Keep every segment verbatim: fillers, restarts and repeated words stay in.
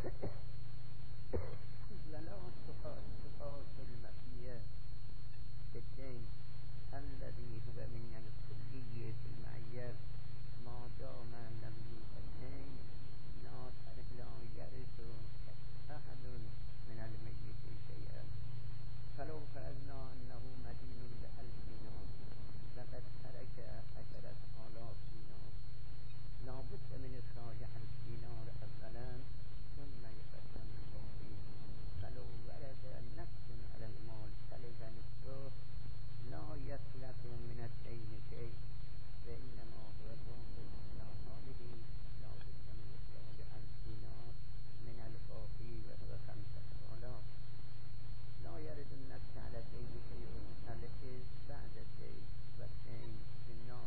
ولا تخاص المسيح بالدين الذي هو من الكلية المعيار ما دام لم يوجد لا لا يرث أحد من الميت شيئا. فلو فرضنا أنه مدين بألف دينار وقد ترك عشرة آلاف دينار لا بد من إخراج ألف دينار أولا ثم يقسم الباقي. فلو ورد نقص على المال سلب نصفه لا يسلف من الدين شيء وإنما هو باطل على حاله. لا بد من إخراج ألف دينار من الباقي وهو خمسة آلاف. لا يرد النقص على الدين شيء الإذ بعد الدين والدين بالنار.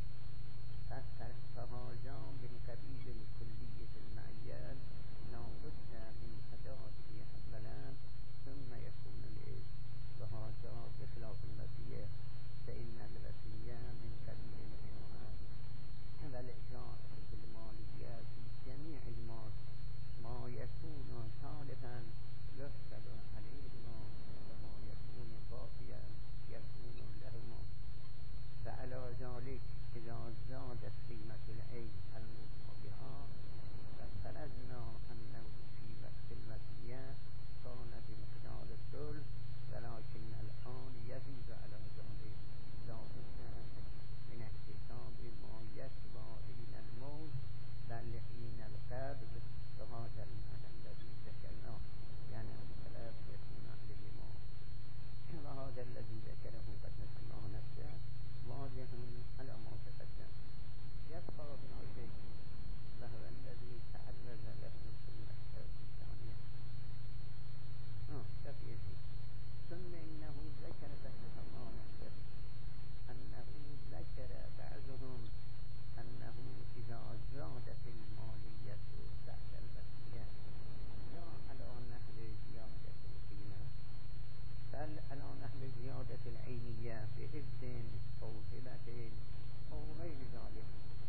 فهذا من قبيل الكلية المعيار لا بد من أدائه أولا ثم يكون الإذ. وهذا بخلاف الوصية فإن الوصية من قبيل الإمام والإجراء بالمالية في جميع المال ما يكون صالحا يحسب عليهما وما يكون باقيا يكون لهما. فعلى ذلك إذا زادت قيمة العين المطابعة ففرضنا أنه في وقت الوصية كان بمقدار الثلث ولكن الآن يزيد على ذلك. لا بد من احتساب ما يشبه حين الموت بل حين القبض وهذا المعنى الذي ذكرناه يعني الطلب يكون عليهما. وهذا الذي ذكره قدس الله نفسه واضح على ما تقدم. يبقى هنا شيء وهو الذي تعرض له في المسألة الثانية. آه تبعيه. ثم إنه ذكر قدس الله نفسه أنه ذكر بعضهم أنه إذا زادت المالية بعد الوصية لا على نحو زيادة القيمة بل على نحو زيادة العينية بإذن أو هبة أو غير ذلك.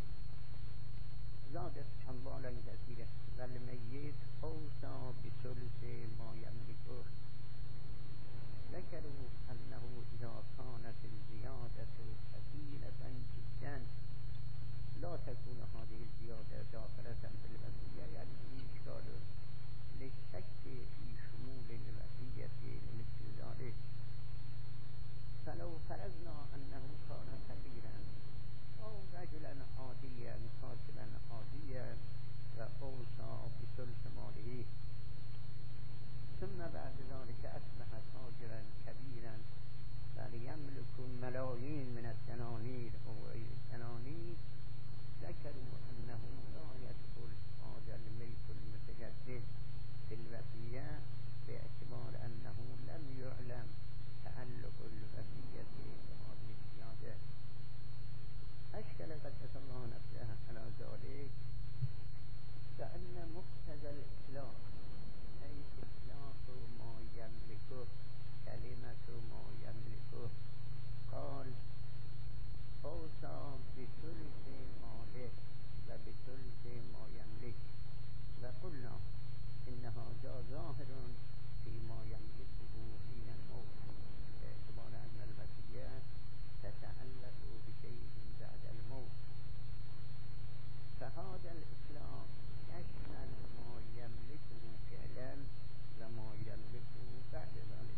زادت أموالا كثيرة والميت أوصى بثلث ما يملكه. ذكروا أنه إذا كانت الزيادة كثيرة جدا لا تكون هذه الزيادة داخلة في الوصية يعني إشكال للشك في شمول الوصية لمثل ذلك. فلو فرضنا أنه كان فقيرا أو رجلا عاديا كاتبا عاديا وأوصى بثلث ماله ثم بعد ذلك أصبح تاجرا كبيرا بل يملك ملايين من الدنانير أو غير الدنانير ذكروا أنه لا يدخل هذا الملك المتجدد في الوصية باعتبار أنه لم يعلم تعلق الوصية بهذه الزيادة. أشكل قدس الله نفسه على ذلك فأن مقتضى الإطلاق أي إطلاق ما يملكه كلمة ما يملكه قال أوصى بثلث ماله وبثلث ما يملك. وقلنا إن هذا ظاهر فيما يملكه حين الموت باعتبار أن الوصية تتعلق بشيء بعد الموت. فهذا الإطلاق يشمل ما يملكه فعلا وما يملكه بعد ذلك.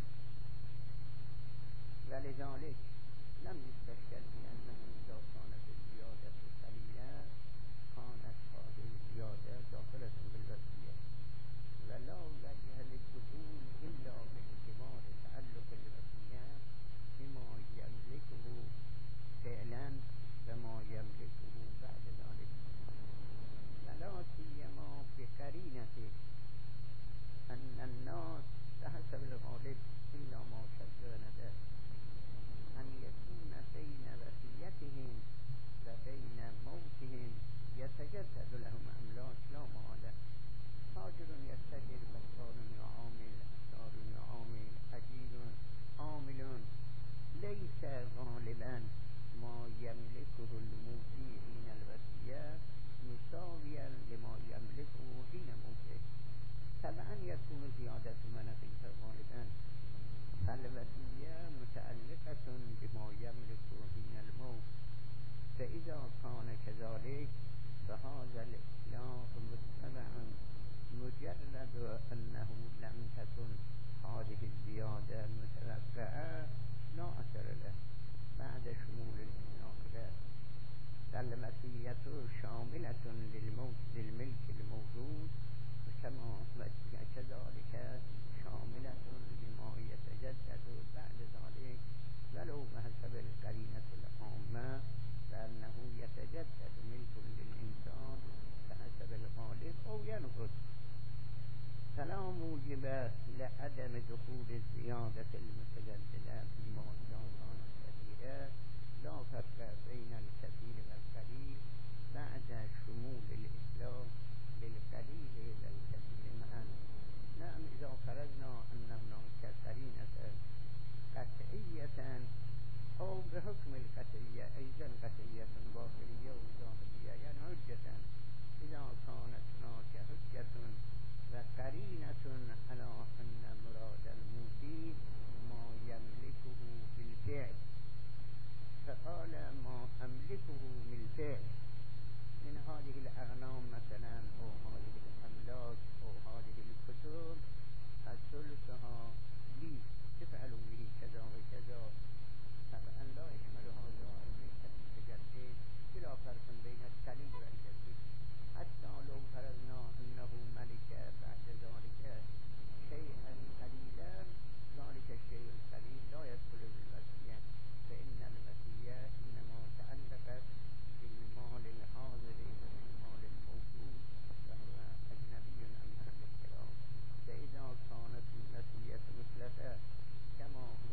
ولذلك لم يستشكل بأنه إذا كانت الزيادة قليلة كانت هذه الزيادة داخلة بالوصية ولا وجه للدخول إلا باعتبار تعلق الوصية بما يملكه فعلا وما يملكه بعد ذلك. ولا سيما بقرينة أن الناس بحسب الغالب إلا ما شذ أن يكون بين وصيتهم وبين موتهم يتجدد لهم أملاك لا محالة. تاجر يستجر بطال يعامل أسار يعامل أجير عامل ليس غالبا ما يملكه الموتي حين الوصية مساويا لما يملكه حين موته. طبعا يكون زيادة مناقيها غالبا. فالوصية متعلقة بما يملك من الموت، فإذا كان كذلك فهذا الإطلاق متبع مجرد أنه لم تكن هذه الزيادة متوقعة لا أثر له بعد شمول الآخرة. فالوصية شاملة للموت للملك الموجود، كما كذلك شاملة لما يتجدد بعد ذلك ولو بحسب القرينة العامة، فأنه يتجدد ملك للإنسان بحسب الغالب أو ينقص. فلا موجب لعدم دخول الزيادة المتجددة فيما إذا كانت كثيرة. لا فرق بين الكثير والقليل بعد شمول الإطلاق للقليل والكثير معا. نعم، إذا فرضنا أن هناك قرينة قطعية أو بحكم القطعية أيضا قطعية باطنية وظاهرية يعني حجة، إذا كانت هناك حجة وقرينة على أن مراد المودي ما يملكه بالفعل، فقال ما أملكه بالفعل من هذه الأغنام مثلا أو هذه الأملاك أو هذه الكتب الثلثها لي تفعلوا به كذا وكذا. طبعا لا يشمل هذا الملكة المتجدد بلا فرق بين القليل والكثير. حتى لو فرضنا أنه ملك بعد ذلك شيئا قليلا، ذلك الشيء القليل لا يدخل بالوصية، فإن الوصية إنما تعلقت بالمال الحاضر وبالمال الموجود وهو أجنبي عن أهل الكلام. فإذا كانت الوصية مثلثة كما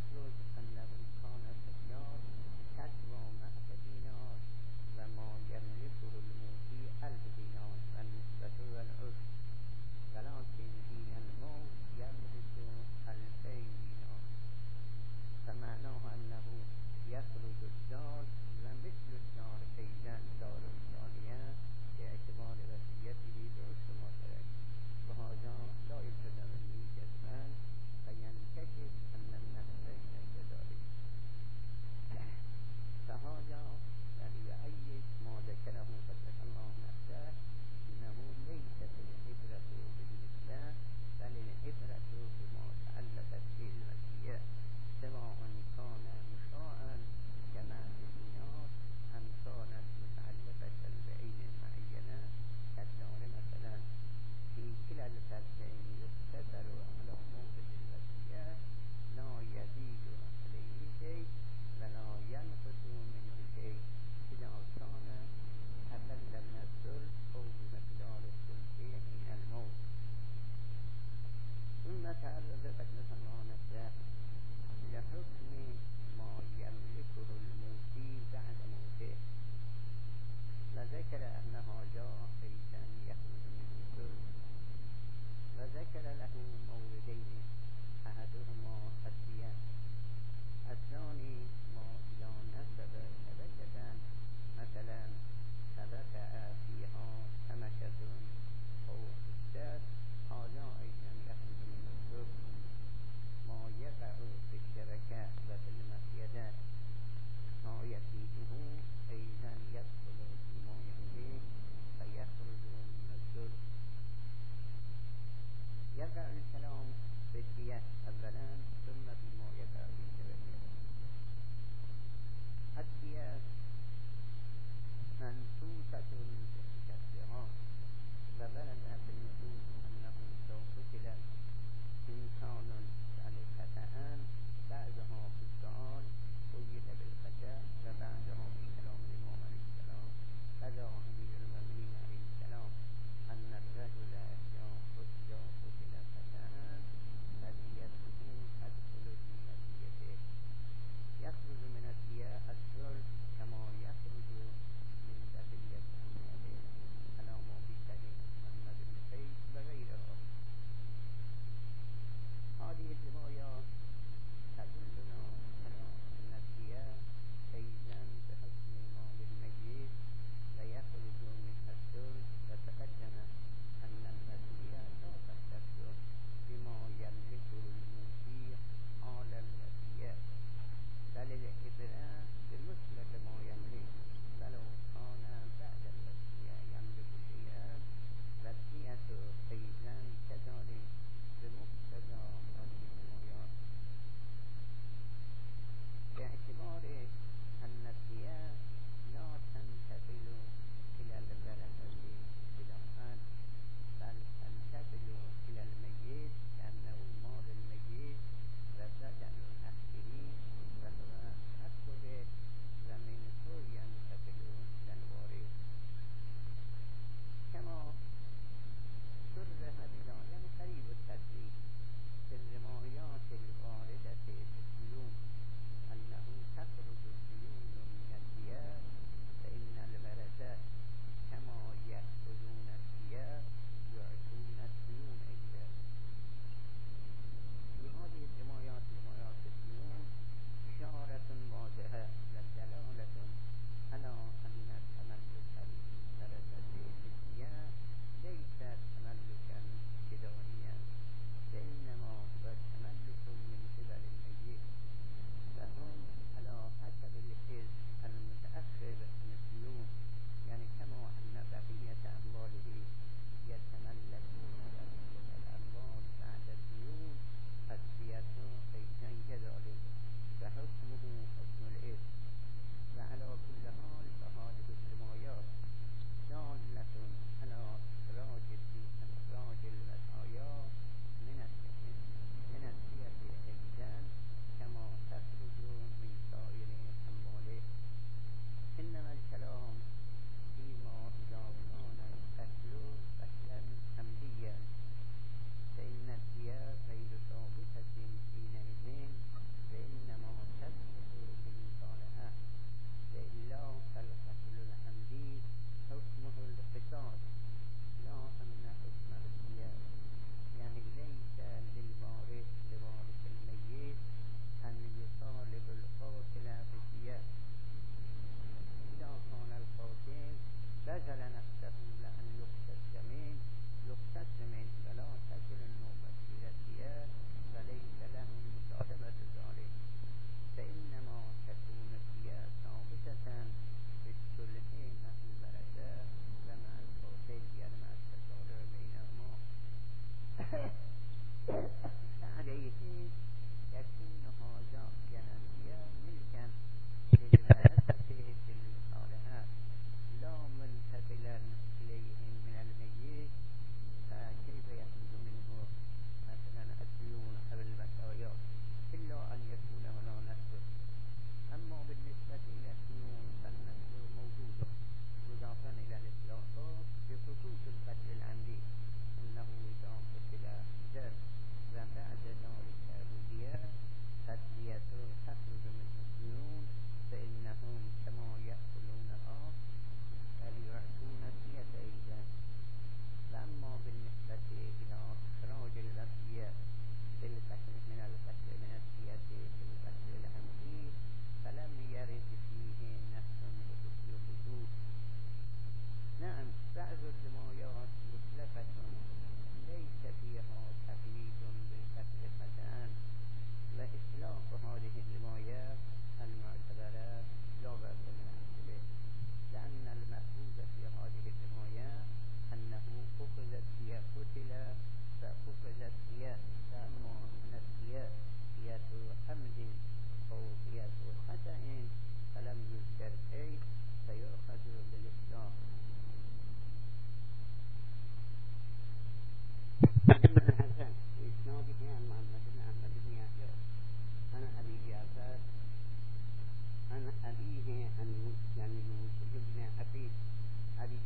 یخرج انه کان فدیار کسوا مئت دینار و ما یملکه الموتی الف دینار و النسبة و العشر ولکن حین الموت یملک الفین دینار فمعناه انه یخرج الدار و مثل الدار ایضا دار ثانیه باعتبار وصیته بعشر ما ترک وهذا لا يلتزم به جزما فینکشف ان النفسین كذلك فهذا يعني يؤيد ما ذكره قدس الله نفسه انه ليست العبرة بالنسبة بل العبرة بما تعلقت به الوصية سواء كان مشاعا كمعنى الدينار أم كانت متعلقة بعين معينة كالدار مثلا في كلا الفرقين يقتصر على موضع الوصية لا يزيد عليه شيء ولا ينقص منه شيء إذا كان أقل من الثلث أو بمقدار الثلث حين الموت. ثم تعرض قدس الله نفسه لحكم ما يملكه الموتي بعد موته وذكر أن هذا أيضا يخرج منه الثلث وذكر له موردين أحدهما الدية الثاني ما إذا نسب شبكة مثلا فوقع فيها سمكة أو حسد هذا أيضا يخرج منه الثلث ما يقع في الشبكة وفي المصيدة ما يفيده أيضا يدخل فيما يملك فيخرج من الثلث. يقع الكلام في الدية أولا ثم فيما يقع في الشبكة. الدية منصوصة بشخصها وورد في النصوص أنه لو قتل إنسان يعني خطأ بعدها في السؤال قيد بالخطأ وبعدها في كلام الإمام عليه السلام قضى أمير المؤمنين عليه السلام أن الرجل إذا قتل خطأ فديته تدخل في نتيجته يخرج من الدية الثلث كما يخرج من بقية أمواله على ما في صحيح محمد بن قيس وغيره. هذه الرواية تدلنا على أن الدية أيضا بحكم مال الميت ويخرج منها الثلث وتقدم أن الوصية لا تختص بما يملكه الموتي حال الوصية بل العبرة بمطلق ما يملك ولو كان بعد الوصية يملك شيئا وصية أيضا كذلك بمقتضى هذه الروايات باعتبار أن الدية لا تنتقل إلى الورثة ابتداء بل تنتقل إلى الميت كأنه مال الميت وبدن أهله وهو حق به ومن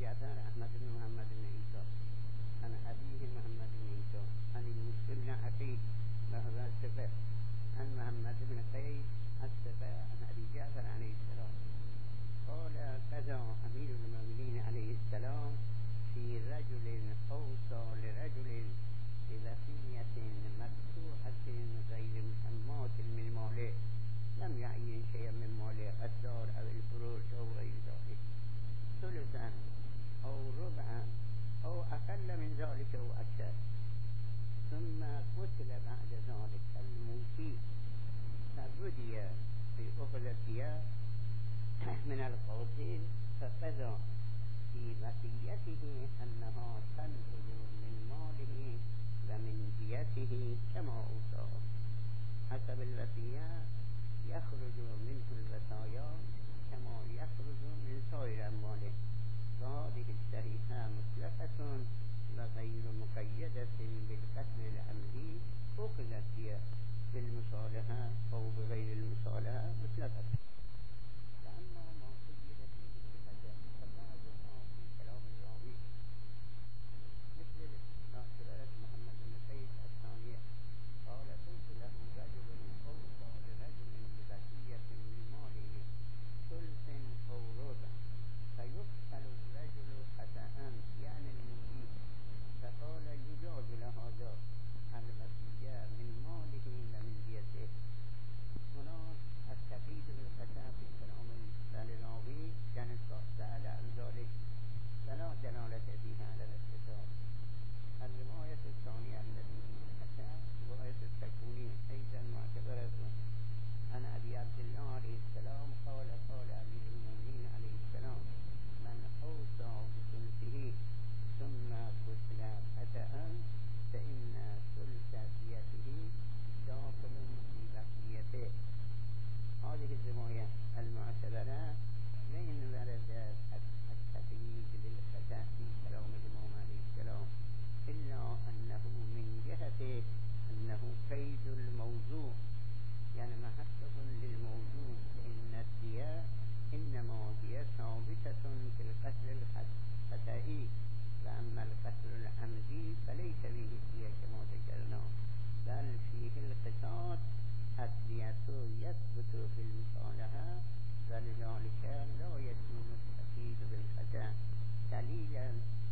جعفر احمد بن محمد بن عيسى عن أبيه محمد بن عيسى عن يوسف بن عقيل وهو الثقة عن محمد بن قيس الثقة عن أبي جعفر عليه السلام قال قضى أمير المؤمنين عليه السلام في رجل أوصى لرجل بوصية مفتوحة غير مسماة من ماله لم يعين شيئا من ماله الدار أو الفروش أو غير ذلك ثلثا أو ربعا أو أقل من ذلك أو أكثر ثم قتل بعد ذلك الموصي فبدي بأخذ الدية من القاتل فقضى في وصيته أنها تنفذ من ماله ومن ديته كما أوصى حسب الوصية يخرج منه الوصايا كما يخرج من سائر أمواله وهذه الشريعة مطلقة وغير مقيدة بالقتل العمدي أخذت هي بالمصالحة أو بغير المصالحة مطلقة. فأما ما قيد به بالقتل فبعضها في كلام الراوي مثل ناصرة محمد بن قيس الثانية قال قلت له رجل أوصى لرجل بوصية من ماله ثلث أو ربع فيقتل الرجل خطأ يعني المسيء فقال يجاز لهذا الوصية من ماله ومن ديته. هنا التقييد بالقتل في كلام الراوي يعني سأل عن ذلك فلا دلالة فيها على الاختصاص. الرواية الثانية التي في القتل رواية التكوني أيضا معتبرة عن أبي عبد الله عليه السلام قال قال أمير المؤمنين عليه السلام من أوصى بثلثه ثم قتل خطأ فإن ثلث ديته داخل في بقيته. هذه الرواية المعتبرة وإن ورد التقييد بالخطأ في كلام الإمام عليه السلام إلا أنه من جهة أنه قيد الموضوع يعني محقق للموضوع فإن الدية إنما هي ثابتة في القتل الخطئي وأما القتل العمدي فليس به دية كما ذكرنا بل فيه القصاص الدية يثبت بالمصالحة ولذلك لا يكون التقييد بالخطأ دليلا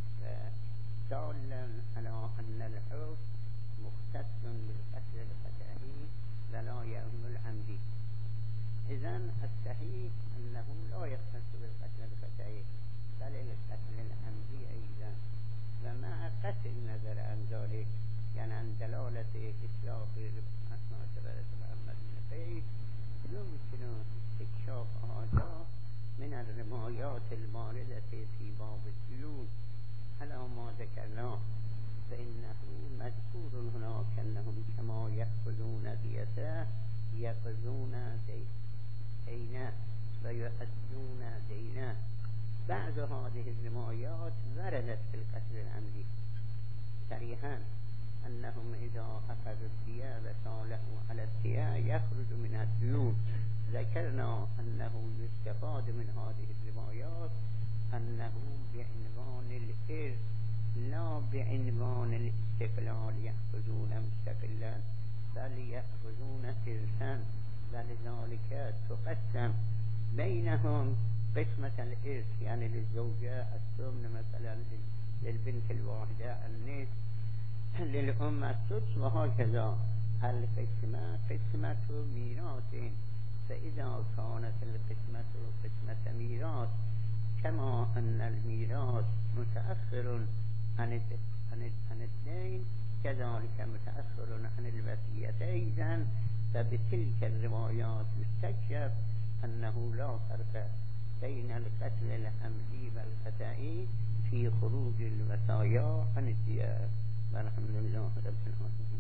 دالا على أن الحكم مختص بالقتل الخطئي ولا يؤم العمدي. إذن الصحيح أنه لا يختص بالقتل الخطئي بل القتل العمدي أيضا ومع قطع النظر عن ذلك يعني عن دلالة إطلاق معتبرة محمد بن قيس يمكن استكشاف هذا من الروايات الواردة في باب الديون على ما ذكرناه فإنه مذكور هناك أنهم كما يأخذون ديته يأخذون دينه ويؤدون دينه. بعض هذه الروايات وردت في القتل العمدي صريحا أنهم إذا أخذوا الدية وصالحوا على الدية يخرج منها الديون. ذكرنا أنه يستفاد من هذه الروايات أنه بعنوان الإرث لا بعنوان الاستقلال يأخذون مستقلا بل يأخذون إرثا ولذلك تقسم بينهم قسمة الإرث يعني للزوجة الثمن مثلا للبنت الواحدة النصف للأم السدس وهكذا. القسمة قسمة ميراث فإذا كانت القسمة قسمة ميراث كما أن الميراث متأخر عن عن الدين كذلك متأخر عن الوصية أيضا فبتلك الروايات يستكشف أنه لا فرق بين القتل العمدي والخطئي في خروج الوصايا عن الدية. والحمد لله رب العالمين.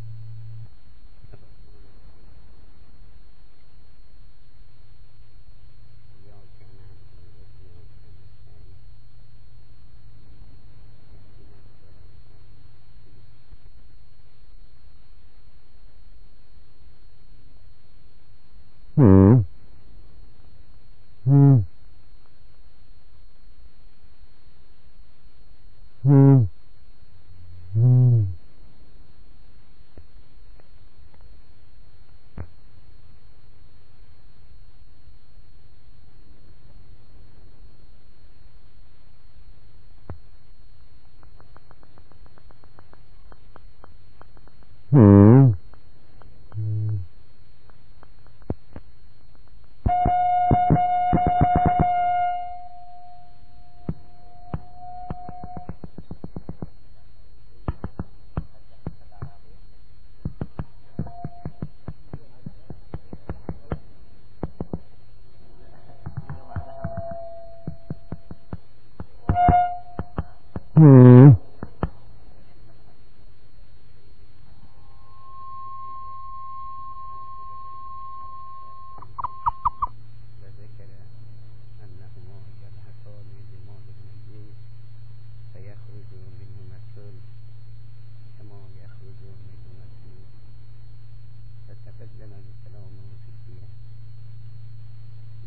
Hmm. Hmm.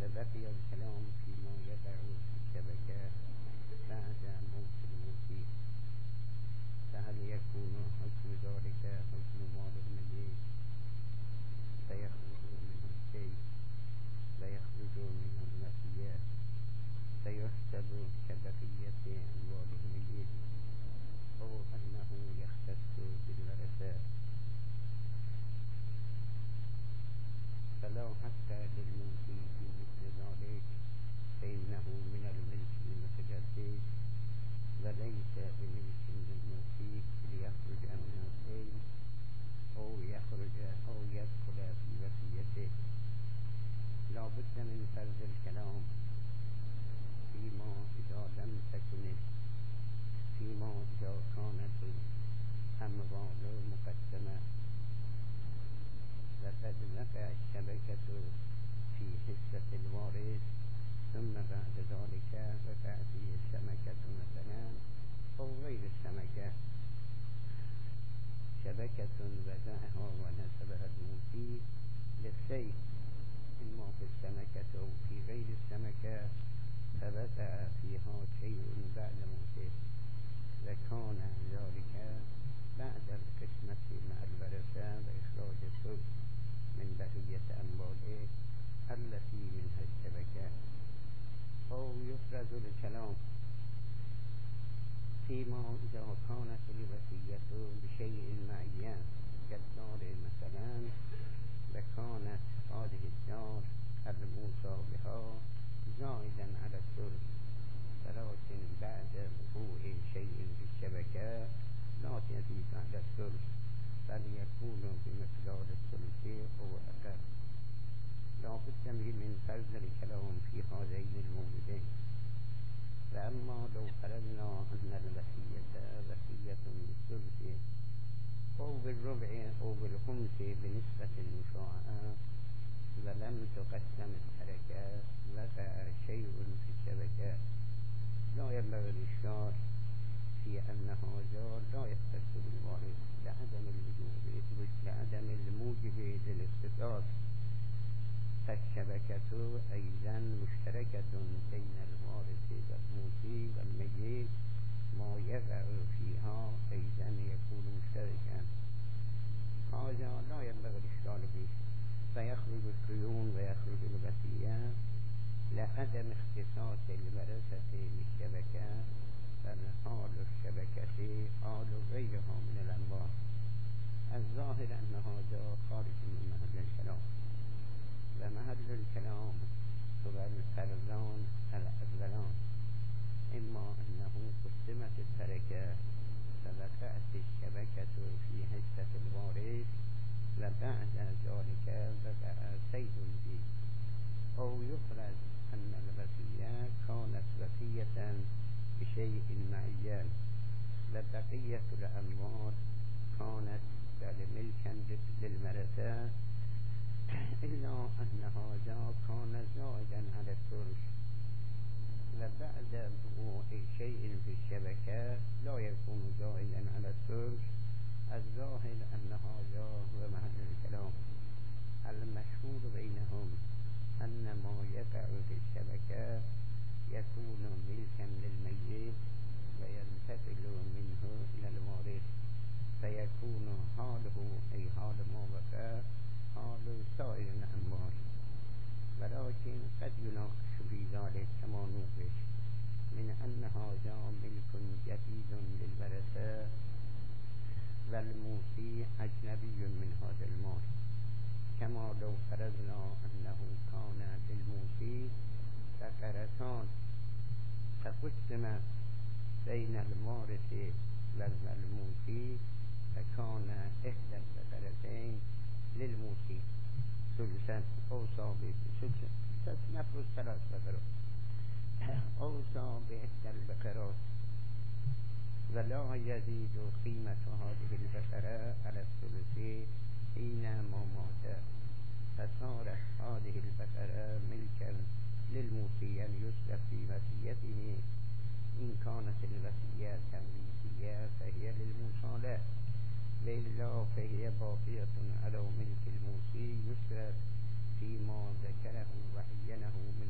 بقي الكلام فيما يقع في الشبكة بعد موت الموتي، فهل يكون حكم ذلك حكم مال الميت فيخرج منه الشيء ويخرج منه المسيح فيحسب كبقية أموال الميت، أو أنه يختص بالورثة فلا حق للموتي في مثل ذلك، فإنه من الملك المتجدد وليس بملك للموتي ليخرج منه الشيء أو يخرج أو يدخل في وصيته. لا بد من فرض الكلام فيما إذا لم تكن فيما إذا كانت أموال مقدمة وقد وقع الشبكة في حصة الوارث، ثم بعد ذلك وقع فيه السمكة مثلا أو غير السمكة، شبكة وضعها ونسبها الموتي للسيف إما في السمكة أو في غير السمكة، فوقع فيها شيء بعد موته وكان ذلك بعد القسمة مع الورثة وإخراج الثلث من بقية أمواله التي منها الشبكة. أو يفرز الكلام فيما إذا كانت الوصية بشيء معين كالدار مثلا، وكانت هذه الدار الموصى بها زائدا على الثلث، ولكن بعد وقوع شيء في الشبكة لا يزيد على الثلث بل يكون بمقدار الثلث أو أقل. لا بد من فرض الكلام في هذين الموردين. فأما لو فرضنا أن الوصية وصية بالثلث أو بالربع أو بالخمس بنسبة المشاعة ولم تقسم التركة وقع شيء في الشبكة، لا ينبغي الإشكال في أن هذا لا يختص بالوارث لعدم الوجوب لعدم الموجب للاختصاص، فالشبكة أيضا مشتركة بين الوارث والموتي والميت، ما يقع فيها أيضا يكون مشتركا، هذا لا ينبغي الإشكال به، فيخرج القيوم ويخرج الوصية لعدم اختصاص الورثة بالشبكة، فحال الشبكة حال غيرها من الأنواع. الظاهر أن هذا خارج من محل الكلام، ومحل الكلام هو الفرضان الأولان، إما أنه قسمت التركة فوقعت الشبكة في حصة الوارث وبعد ذلك وقع شيء فيه، أو يفرض أن الوصية كانت وصية بشيء معين وبقية الأموال كانت ملكا للورثة، إلا أن هذا كان زائدا على الثلث، وبعد وقوع شيء في الشبكة لا يكون زائدا على الثلث. الظاهر أن هذا هو محل الكلام. المشهور بينهم أن ما يقع في الشبكة يكون ملكا للميت وينتقل منه إلى الوارث، فيكون حاله أي حال ما وقع حال سائر الأموال، ولكن قد يناقش في ذلك كما نوقش من أن هذا ملك جديد للورثة والموصي أجنبي من هذا المال، كما لو فرضنا أنه كان للموصي بقرتان فقسمت بين الوارث والموصي، فكان إحدى البقرتين للموصي ثلثا أوصى بثلث نفرض ثلاث بقرات أوصى بإحدى البقرات ولا يزيد قيمة هذه البقرة على الثلث حينما مات، فصارت هذه البقرة ملكا للموصي أن يسلف في وصيته. إن كانت الوصية تمليكية فهي للموصى له، وإلا فهي باقية على ملك الموصي يسلف فيما ذكره وعينه من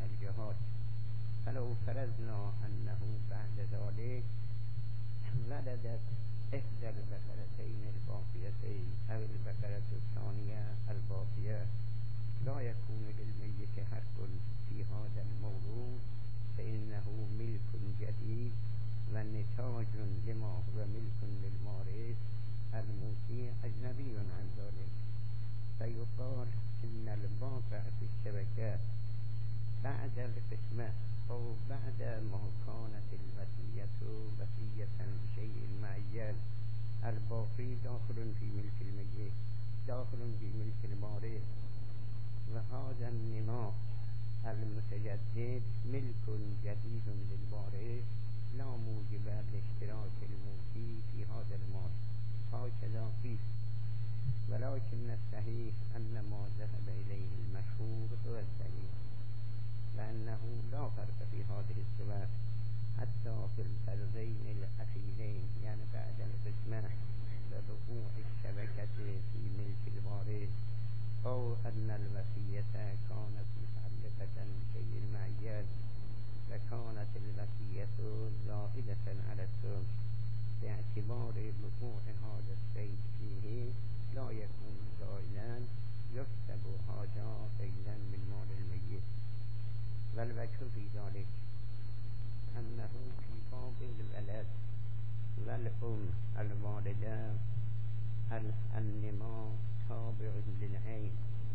فلو فرضنا أنه بعد ذلك ولدت إحدى البقرتين الباقيتين أو البقرة الثانية الباقية لا يكون للميت حق في هذا المولود، فإنه ملك جديد ونتاج لما هو ملك للوارث الموصي أجنبي عن ذلك. فيقال إن الواقع في الشبكة بعد القسمة أو بعد ما كانت الوصية وصية بشيء معين، الباقي داخل في ملك الميت، داخل في ملك الوارث، وهذا النماء المتجدد ملك جديد للوارث لا موجب لاشتراك الموصي في هذا المال، هكذا قيل. ولكن الصحيح أن ما ذهب إليه المشهور هو الصحيح، لأنه لا فرق في هذه الصور حتى في الفرضين الأخيرين، يعني بعد القسمة ووقوع الشبكة في ملك الوارث، أو أن الوصية كانت متعلقة بشيء معين وكانت الوصية زائدة على الثلث، باعتبار وقوع هذا الشيء فيه لا يكون زائدا، يحسب هذا أيضا من مال الميت. والوجه في ذلك أنه في باب الولد والأم الوالدة النماء تابع للعين،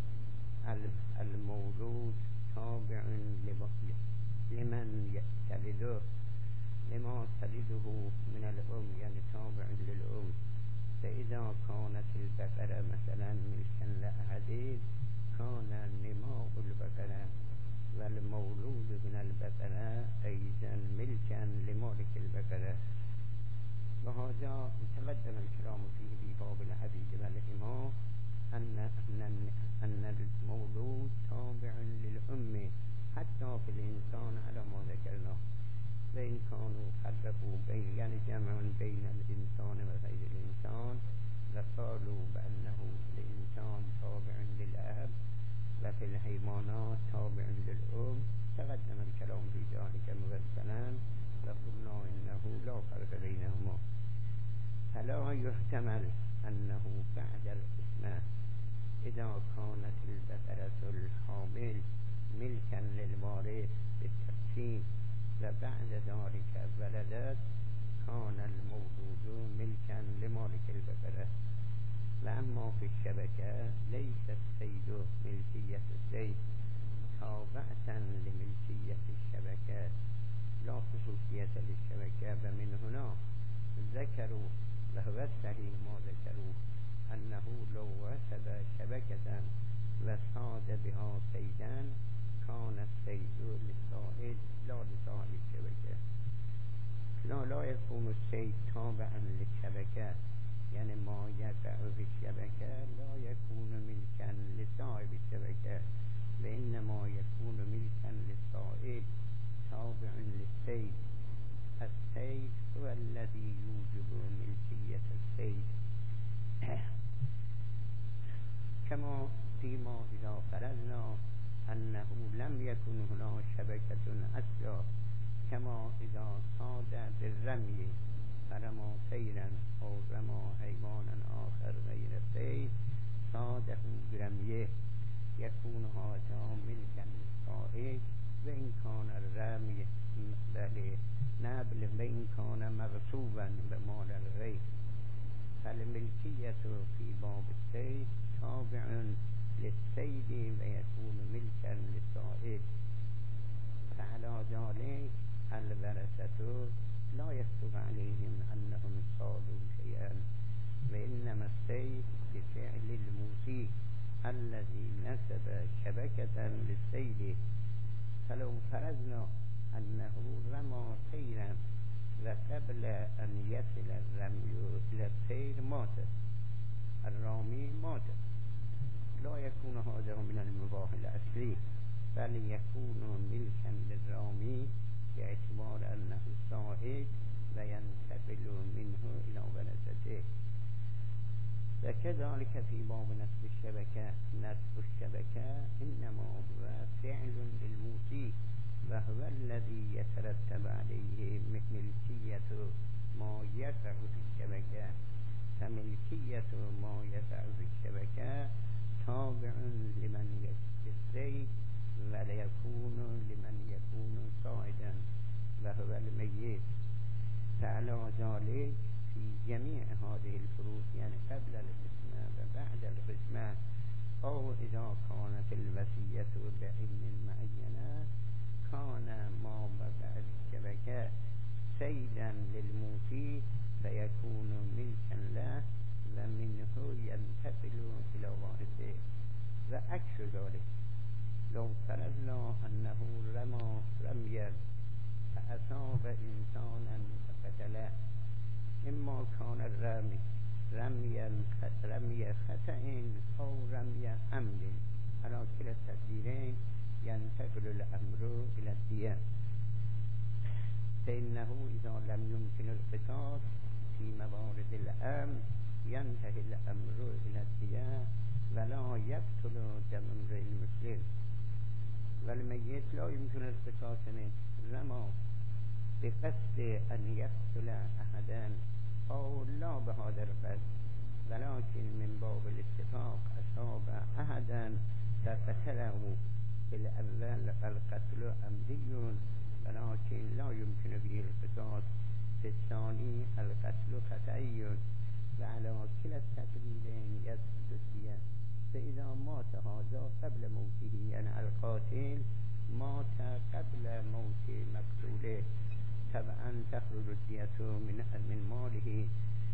المولود تابع لمن تلده، لما تلده من الأم، يعني تابع للأم. فإذا كانت البقرة مثلا ملكا لأحد كان نماء البقرة والمولود من البقرة أيضا ملكا لمالك البقرة. وهذا تقدم الكلام فيه في باب العبيد والإماء، أن أن المولود تابع للأم حتى في الإنسان على ما ذكرنا، وإن كانوا فرقوا بين يعني جمع بين الإنسان وغير الإنسان، وقالوا بأنه الإنسان تابع للأب وفي الحيوانات تابع للأم. تقدم الكلام في ذلك مفصلا وقلنا إنه لا فرق بينهما. فلا يحتمل أنه بعد القسمة إذا كانت البقرة الحامل ملكا للوارث بالتقسيم وبعد ذلك ولدت كان المولود ملكا لمالك البقرة. وأما في الشبكة ليس السيد ملكية الزيد تابعة لملكية الشبكة، لا خصوصية للشبكة. ومن هنا ذكروا وهو الصحيح ما ذكروا أنه لو وثب شبكة وصاد بها صيدا كان الصيد للصائد لا لصاحب الشبكة. لا لا يكون الصيد تابعا للشبكة، يعني ما يقع في الشبكة لا يكون ملكا لصاحب الشبكة، وإنما يكون ملكا للصائد تابع للصيد. الصيد هو الذي يوجب ملكية الصيد، كما فيما إذا فرضنا أنه لم يكن هناك شبكة أصلا، كما إذا صاد بالرمي فرمى طيرا أو رمى حيوانا آخر غير الصيد صاده برميه، يكون هذا ملكا للصائد، وإن كان الرمي بل نبل وإن كان مغصوبا بمال الغير. فالملكية في باب الصيد تابع للصيد ويكون ملكا للصائد. فعلى ذلك الورثة لا يكتب عليهم أنهم صادوا شيئا، وإنما الصيد بفعل الموصي الذي نسب شبكة للصيد. فلو فرضنا أنه رمى طيرا وقبل أن يصل الرمي إلى الطير مات، الرامي مات، لا يكون هذا من المباح الأصلي، بل يكون ملكا للرامي باعتبار أنه صائد وينتقل منه إلى ورثته. وكذلك في باب نسب الشبكة، نسب الشبكة إنما هو فعل للموصي و هو الذی یترتب علیه ملکیت ما یقع فی الشبکه فملکیت ما یقع فی الشبکه تابع لمن یستری و لیکون لمن یکون صاعدا و هو المیت فعلی ذلك فی جمیع هذه الفروض، یعنی قبل القسمه و بعد القسمه او اذا كانت الوصیه بعین معینه کان ما وقع الشبکه سیدا للموتی فیکون ملکا له و منه ینتقل الى واحده و عکس ذلك لو فرضنا انه رمى رمیا فاصاب انسانا فقتله اما كان الرمي رمي رمي خطأ او رمي عمد على كلا التقديرين ينتقل الامر الى الدية، فانه اذا لم يمكن القصاص في موارد الامر ينتهي الامر الى الدية ولا يبطل دم امرئ مسلم. والميت لا يمكن القصاص منه رمى بقصد ان يقتل احدا او لا بهذا القصد ولكن من باب الاتفاق اصاب احدا فقتله في الاول القتل عمدي ولكن لا يمكن به القصاص في الثاني القتل خطئي وعلى كلا التقديرين يسقط الدية. فإذا مات هذا قبل موته يعني القاتل مات قبل موت مقتوله طبعا تخرج الدية من من ماله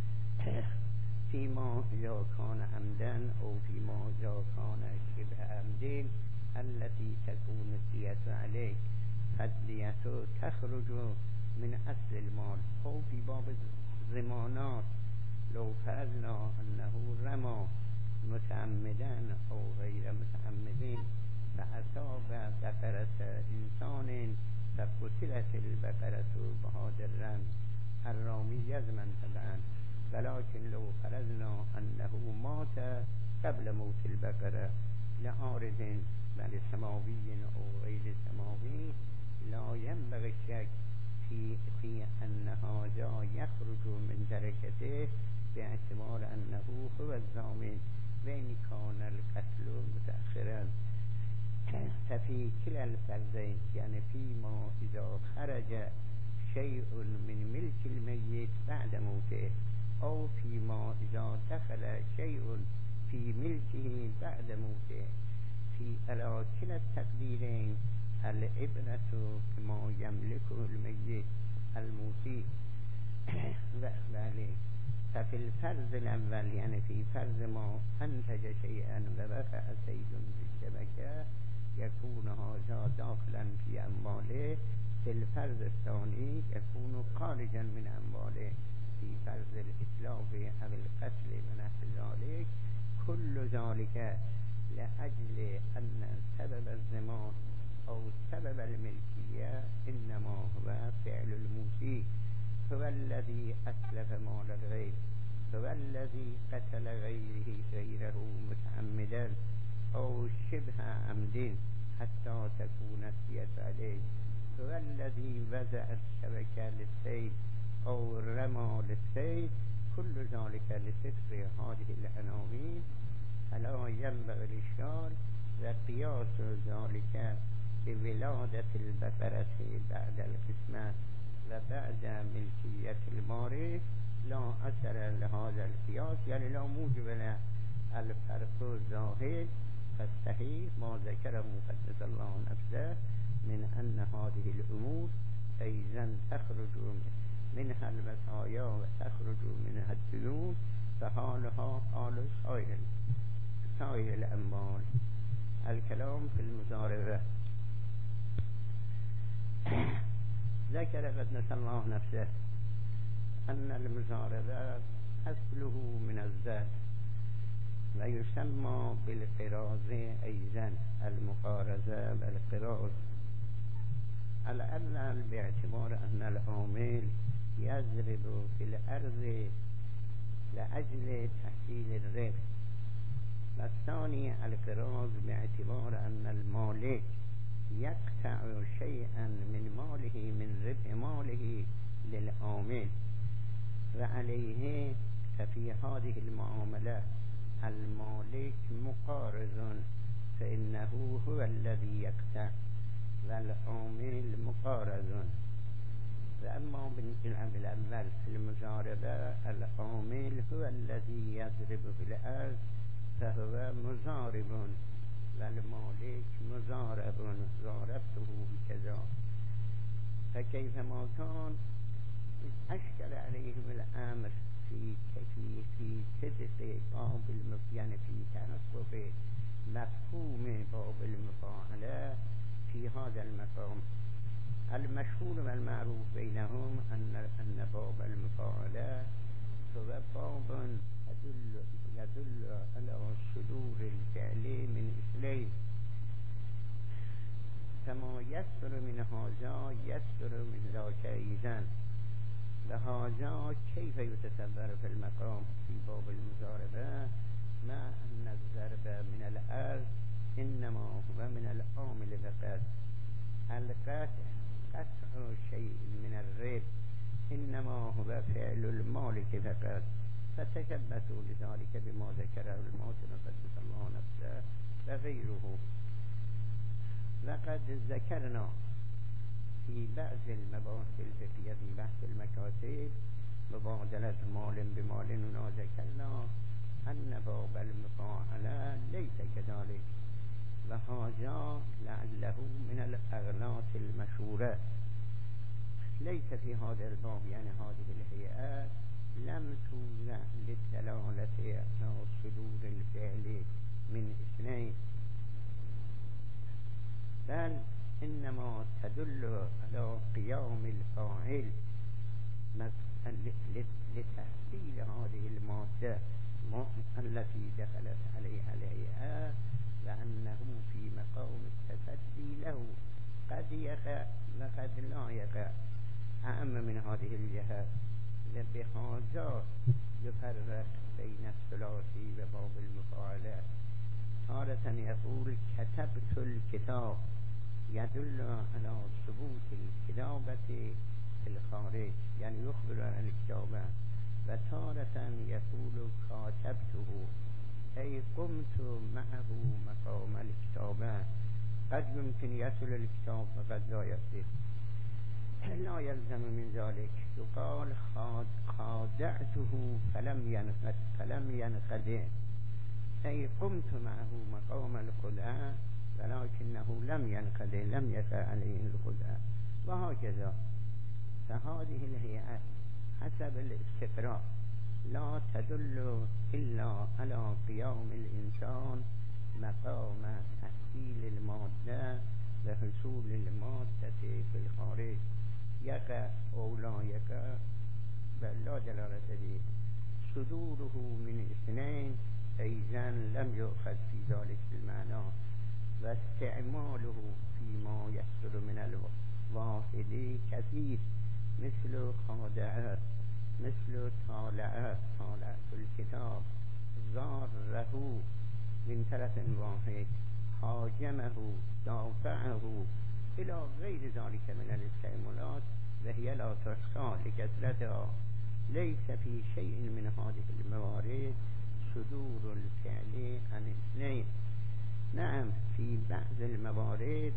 فيما إذا كان عمدا أو فيما إذا كان شبه عمد التي تكون الدية عليه فالدية تخرج من أصل المال. أو في باب الضمانات لو فرضنا أنه رمى متعمدا أو غير متعمد فأصاب بقرة إنسان فقتلت البقرة بهذا الرمي الرامي يزمن طبعا، ولكن لو فرضنا أنه مات قبل موت البقرة لعارض بل سماوي أو غير سماوي لا ينبغي الشك في في أن هذا يخرج من تركته باعتبار أنه هو الضامن وإن كان القتل متأخرا. ففي كلا الفرضين يعني فيما إذا خرج شيء من ملك الميت بعد موته أو فيما إذا دخل شيء في ملكه بعد موته في على كلا التقديرين العبرة بما يملكه الميت الموتي. ففي الفرض الأول يعني في فرض ما أنتج شيئا ووقع سيد في الشبكة يكون هذا داخلا في أمواله، في الفرض الثاني يكون خارجا من أمواله في فرض الإتلاف أو القتل ونحو ذلك. كل ذلك لأجل أن سبب الضمان أو سبب الملكية إنما هو فعل الموتي، هو الذي أتلف مال الغير، هو الذي قتل غيره غيره متعمدا أو شبه عمد حتى تكون الدية عليه، هو الذي وزع الشبكة للسيد أو رمى للسيد. كل ذلك لستر هذه العناوين فلا ينبغي الإشكال. وقياس ذلك بولادة البقرة بعد القسمة وبعد ملكية المال لا أثر لهذا القياس يعني لا موجب له الفرق الظاهر. فالصحيح ما ذكره مقدس الله نفسه من أن هذه الأمور أيضا تخرج منها المسايا وتخرج منها الديون فحالها حال سائر سائر الأموال. الكلام في المزاربة. ذكر قدس الله نفسه أن المزاربة أصله من الزاد ويسمى بالقراض أيضا المقارضة والقراض. الأول باعتبار أن العامل يضرب في الأرض لأجل تحصيل الرزق، والثاني القراض باعتبار أن المالك يقطع شيئا من ماله من ربح ماله للعامل وعليه ففي هذه المعاملة المالك مقارض فإنه هو الذي يقطع والعامل مقارض. وأما بالعمل الأول في المزاربة العامل هو الذي يضرب في الأرض فهو مزارب والمالك مزارب زاربته بكذا. فكيفما كان أشكل عليهم الأمر في في في صدق باب يعني في تحقق مفهوم باب المفاعله في هذا المقام. المشهور والمعروف بينهم أن أن باب المفاعله هو باب يدل يدل على صدور الفعل من اثنين، كما يسر من هذا يسر من ذاك أيضا. لهذا كيف يتصور في المقام في باب المزاربة مع أن الضرب من الأرض إنما هو من العامل فقط، القطع قطع شيء من الرب إنما هو فعل المالك فقط. فتشبثوا لذلك بما ذكره الماتن قدس الله نفسه وغيره. لقد ذكرنا في بعض المباحث الفقهية في بحث المكاتب مبادلة مال بمال هنا ذكرنا أن باب المفاعلة ليس كذلك، وهذا لعله من الأغلاط المشهورة. ليس في هذا الباب يعني هذه الهيئة لم توضع للدلالة على صدور الفعل من اثنين، بل إنما تدل على قيام الفاعل لتحصيل هذه المادة التي دخلت عليها الهيئة، وأنه في مقام التصدي له قد يقع وقد لا يقع. أهم من هذه الجهات بهذا يفرق بين الثلاثي وباب المفاعلة. تارة يقول كتبت الكتاب يدل على ثبوت الكتابة في الخارج يعني يخبر عن الكتابة، وتارة يقول كاتبته أي قمت معه مقام الكتابة. قد يمكن يصل الكتاب وقد لا يصل، لا يلزم من ذلك. يقال خادعته فلم ينقد فلم ينقدع أي قمت معه مقام الخدعة ولكنه لم ينقدع لم يقع عليه الخدعة، وهكذا. فهذه الهيئة حسب الاستقراء لا تدل إلا على قيام الإنسان مقام تحصيل المادة وحصول المادة في الخارج، يقع أو لا يقع بل لا دلالة به. صدوره من اثنين أيضا لم يؤخذ في ذلك المعنى، واستعماله فيما يحصل من الواحد كثير، مثل خادعة مثل طالعة طالعة الكتاب، زاره من طرف واحد، هاجمه دافعه إلى غير ذلك من الاستعمالات، وهي لا تحصى لكثرتها. ليس في شيء من هذه الموارد صدور الفعل عن اثنين. نعم في بعض الموارد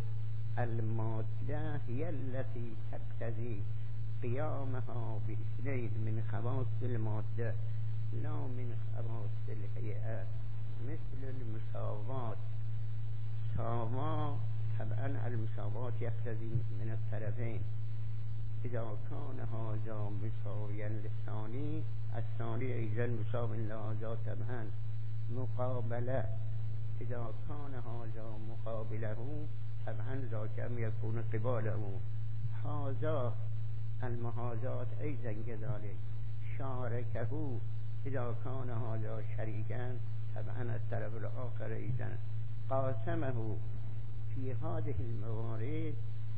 المادة هي التي تقتضي قيامها باثنين من خواص المادة لا من خواص الهيئة، مثل المساواة. ساواة طبعا المساواة يقتضي من الطرفين، إذا كان هذا مساويا للثاني الثاني أيضا مساو لهذا طبعا. مقابلة إذا كان هذا مقابله طبعا ذاك يكون قباله. هذا المحاذاة أيضا كذلك. شاركه إذا كان هذا شريكا طبعا الطرف الآخر أيضا. قاسمه في هذه الموارد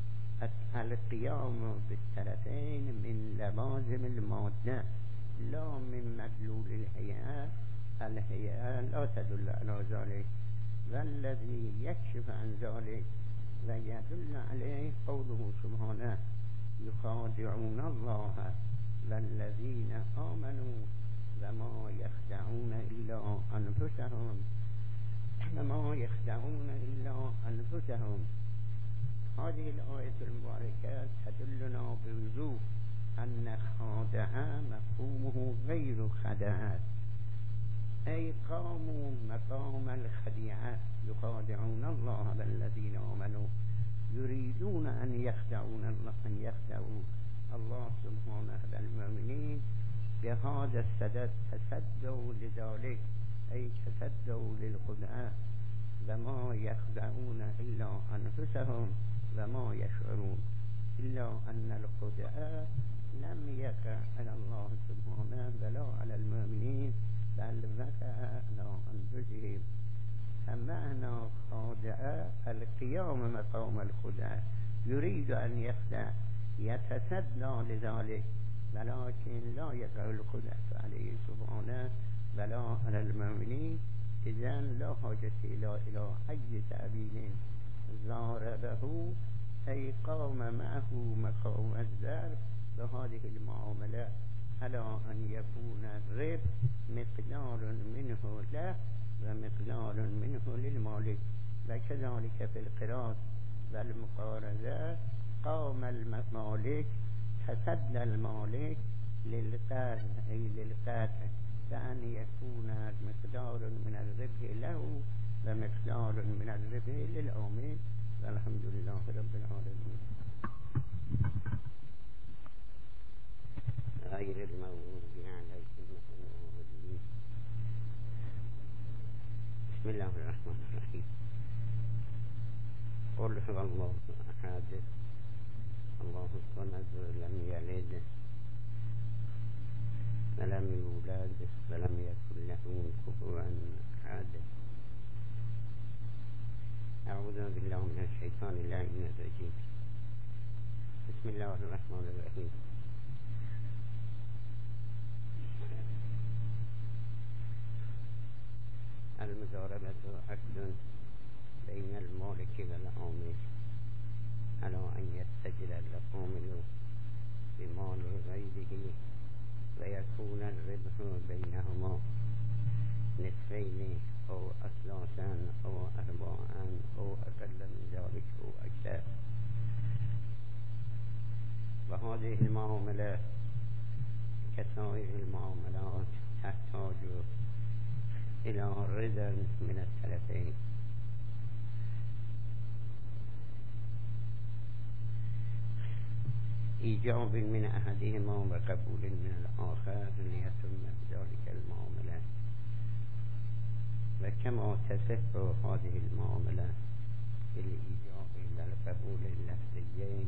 القيام بالطرفين من لوازم المادة لا من مدلول الهيئة. الهيئة لا تدل على ذلك، والذي يكشف عن ذلك و یدل علیه قوله سبحانه یخادعون الله والذین آمنوا و ما یخدعون الا انفسهم و ما یخدعون الا انفسهم. هذه الآية المباركة تدلنا بوضوح أن خادع مفهومه غير خدعة، أي قاموا مقام الخديعة يخادعون الله والذين آمنوا، يريدون أن يخدعون الله أن يخدعوا الله سبحانه والمؤمنين بهذا السدد، تصدوا لذلك أي تصدوا للخدعة وما يخدعون إلا أنفسهم وما يشعرون، إلا أن الخدعة لم يقع على الله سبحانه ولا على المؤمنين بل وقع على أنفسهم. فمعنى خادعة القيام مقام الخدعة، يريد أن يخدع يتصدى لذلك ولكن لا يقع الخدعة عليه سبحانه ولا على المؤمنين، إذن لا حاجة إلى إلى أي تعبير ضاربه أي قام معه مقام الضرب بهذه المعاملة على أن يكون الربح مقدار منه له ومقدار منه للمالك، وكذلك في القراض والمقارضة قام المالك تصدى المالك للقرض أي للقطع بأن يكون مقدار من الربح له ومقدار من الربح للعامل، والحمد لله رب العالمين. غير المغضوب عليهم ولا الضالين. بسم الله الرحمن الرحيم. قل هو الله أحد الله الصمد لم يلد ولم يولد ولم يكن له كفوا أحد. أعوذ بالله من الشيطان اللعين الرجيم. بسم الله الرحمن الرحيم. المضاربة عقد بين المالك والعامل على أن يتجر العامل بمال غيره ويكون الربح بينهما نصفين أو أثلاثا أو أربعا أو أقل من ذلك أو أكثر. وهذه المعاملة كسائر المعاملات تحتاج إلى رضا من الطرفين، إيجاب من أحدهما وقبول من الآخر ليتم بذلك المعاملة. وكما تصح هذه المعاملة بالإيجاب والقبول اللفظيين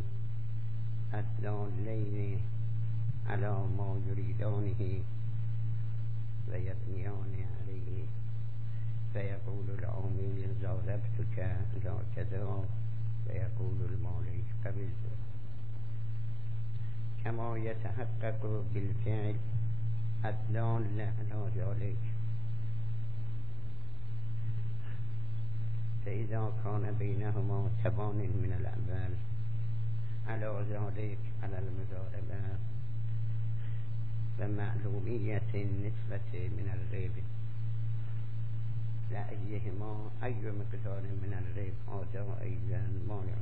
الدالين على ما يريدانه ويبنيان عليه، فيقول العامل ضاربتك لا كذا ويقول المالك قبلت، كما يتحقق بالفعل الدال على ذلك. فإذا كان بينهما تبان من الأول على ذلك على المضاربة ومعلومية النسبة من الربح لأيهما أي مقدار من الربح هذا أيضا مانع.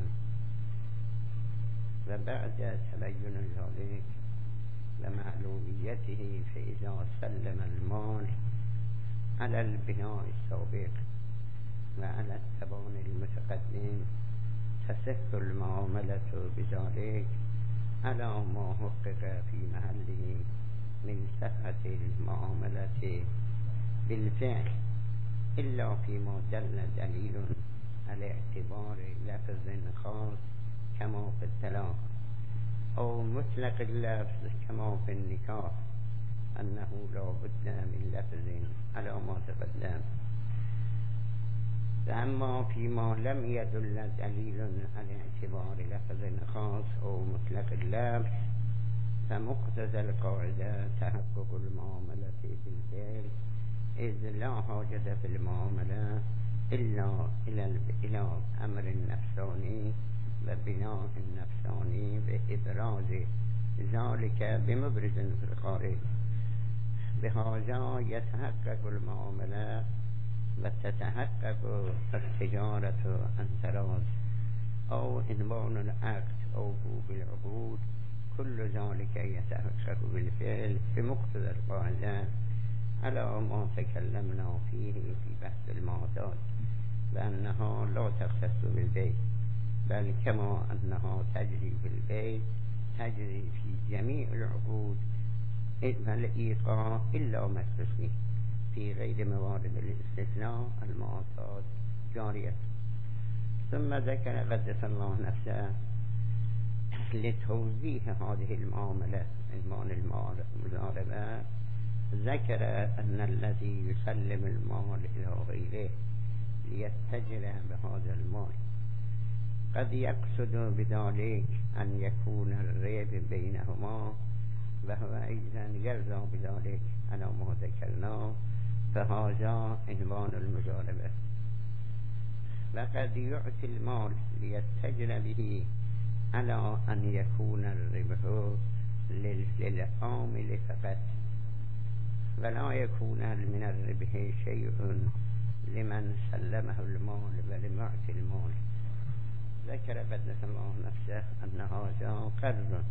وبعد تبين ذلك ومعلوميته فإذا سلم المال على البناء السابق وعلى التبان المتقدم تصح المعاملة بذلك على ما حقق في محله من صحة المعاملة بالفعل، إلا فيما دل دليل على اعتبار لفظ خاص كما في الطلاق أو مطلق اللفظ كما في النكاح أنه لا بد من لفظ على ما تقدم. أما فيما لم يدل دليل على اعتبار لفظ خاص أو مطلق اللفظ فمقتضى القاعدة تحقق المعاملة بالفعل، إذ لا حاجة في المعاملة إلا إلى إلى أمر نفساني وبناء النفساني وإبراز ذلك بمبرز في الخارج. بهذا يتحقق المعاملة وتتحقق التجارة عن تراض أو إنبان العقد أو بالعقود. كل ذلك يتحقق بالفعل بمقتضى القاعدة على ما تكلمنا فيه في بحث المعادات، لأنها لا تختص بالبيع، بل كما أنها تجري في البيع تجري في جميع العقود والإيقاع إلا ما استثني في غير موارد الاستثناء المعادات جارية. ثم ذكر قدس الله نفسه لتوضيح هذه المعاملة عنوان المضاربة، ذكر أن الذي يسلم المال إلى غيره ليتجر بهذا المال قد يقصد بذلك أن يكون الريب بينهما، وهو أيضا يرضى بذلك على ما ذكرنا، فهذا عنوان المضاربة. وقد يعطي المال ليتجر به على أن يكون الربح للعامل فقط، ولا يكون من الربح شيء لمن سلمه المال ولمعطي المال. ذكر قدس الله نفسه أن هذا قرض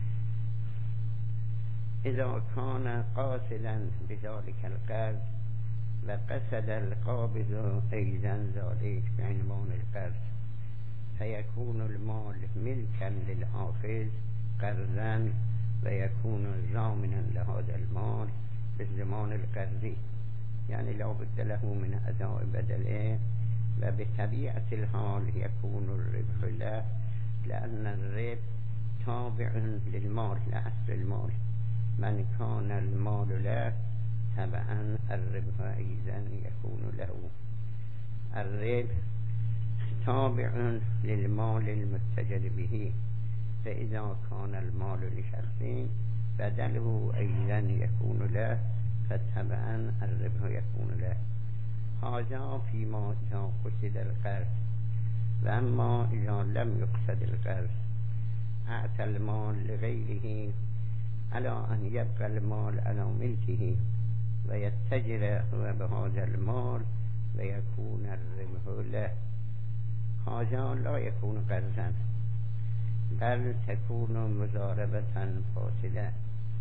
إذا كان قاصدا بذلك القرض وقصد القابض أيضا ذلك بعنوان القرض، فيكون المال ملكا للآخذ قرضا ويكون ضامنا لهذا المال بالضمان القرضي، يعني لا بد له من أداء بدله. وبطبيعة الحال يكون الربح له، لأن الربح تابع للمال لأصل المال. من كان المال له تبعا الربح أيضا يكون له. الربح تابع للمال المتجر به، فإذا كان المال لشخص بدله أيضا يكون له، فتبعا الربح يكون له. هذا فيما إذا قصد القرض، وأما إذا لم يقصد القرض أعطى المال لغيره على أن يبقى المال على ملكه ويتجر هو بهذا المال ويكون الربح له، هذا لا يكون قرضا بل تكون مضاربة فاسدة،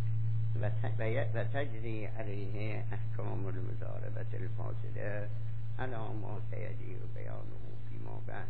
وتجري عليه أحكام المضاربة الفاسدة على ما سيجي بيانه فيما بعد.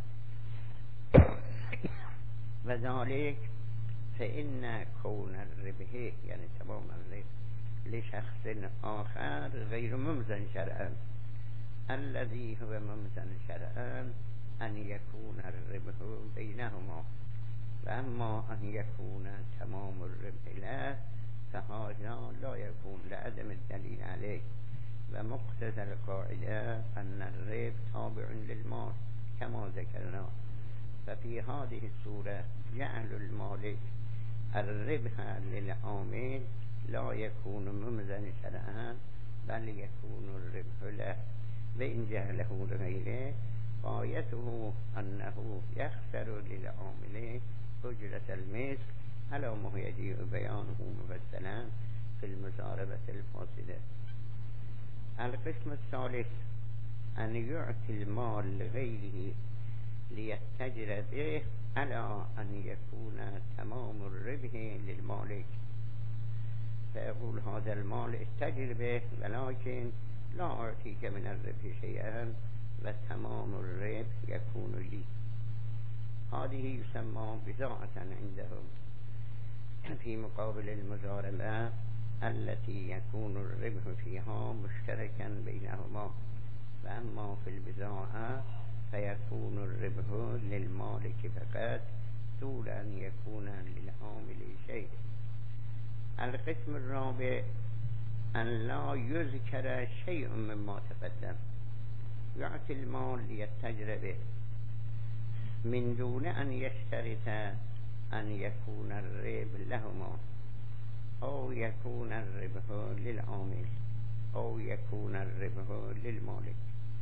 وذلك فإن كون الربح يعني تمام الربح لشخص آخر غير ممزن شرعا. الذي هو ممزن شرعا أن يكون الربح بينهما، وأما أن يكون تمام الربح له فهذا لا يكون لعدم الدليل عليه. ومقتضى القاعدة أن الربح تابع للمال كما ذكرنا. ففي هذه الصورة جعل المالك الربح للعامل لا يكون ممزن شرعا بل يكون الربح له، وإن جعله لغيره غايته أنه يخسر للعامل أجرة المثل على ما يجيء بيانه مفصلا في المضاربة الفاسدة. القسم الثالث أن يعطي المال لغيره ليتجر به على أن يكون تمام الربح للمالك، فيقول هذا المال اتجر به ولكن لا أعطيك من الربح شيئا وتمام الربح يكون لي. هذه يسمى بضاعة عندهم في مقابل المضاربة التي يكون الربح فيها مشتركا بينهما. وأما في البضاعة فيكون الربح للمالك فقط دون أن يكون للعامل شيء. القسم الرابع أن لا يذكر شيء مما تقدم، يعطي المال ليتجر به من دون أن يشترط أن يكون الربح لهما أو يكون الربح للعامل أو يكون الربح للمالك،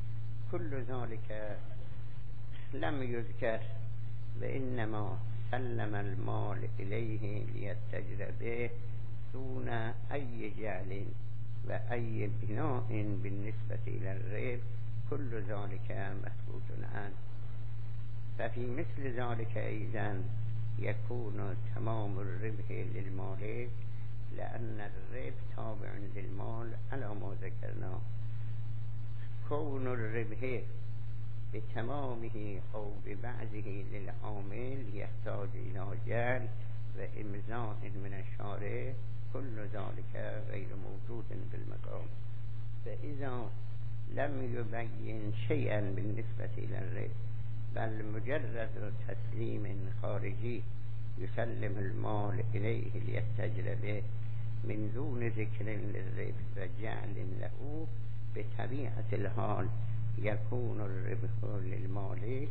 كل ذلك لم يذكر، وإنما سلم المال إليه ليتجر به دون أي جعل وأي بناء بالنسبة إلى الربح، كل ذلك مسكوت عنه. ففي مثل ذلك أيضا يكون تمام الربح للمالك، لأن الربح تابع للمال على ما ذكرنا. كون الربح بتمامه أو ببعضه للعامل يحتاج إلى جعل وإمضاء من الشارع، كل ذلك غير موجود بالمقام. فإذا لم يبين شيئا بالنسبة إلى الربح، بل مجرد تسليم خارجي يسلم المال إليه ليتجر به من دون ذكر للربح وجعل له، بطبيعة الحال يكون الربح للمالك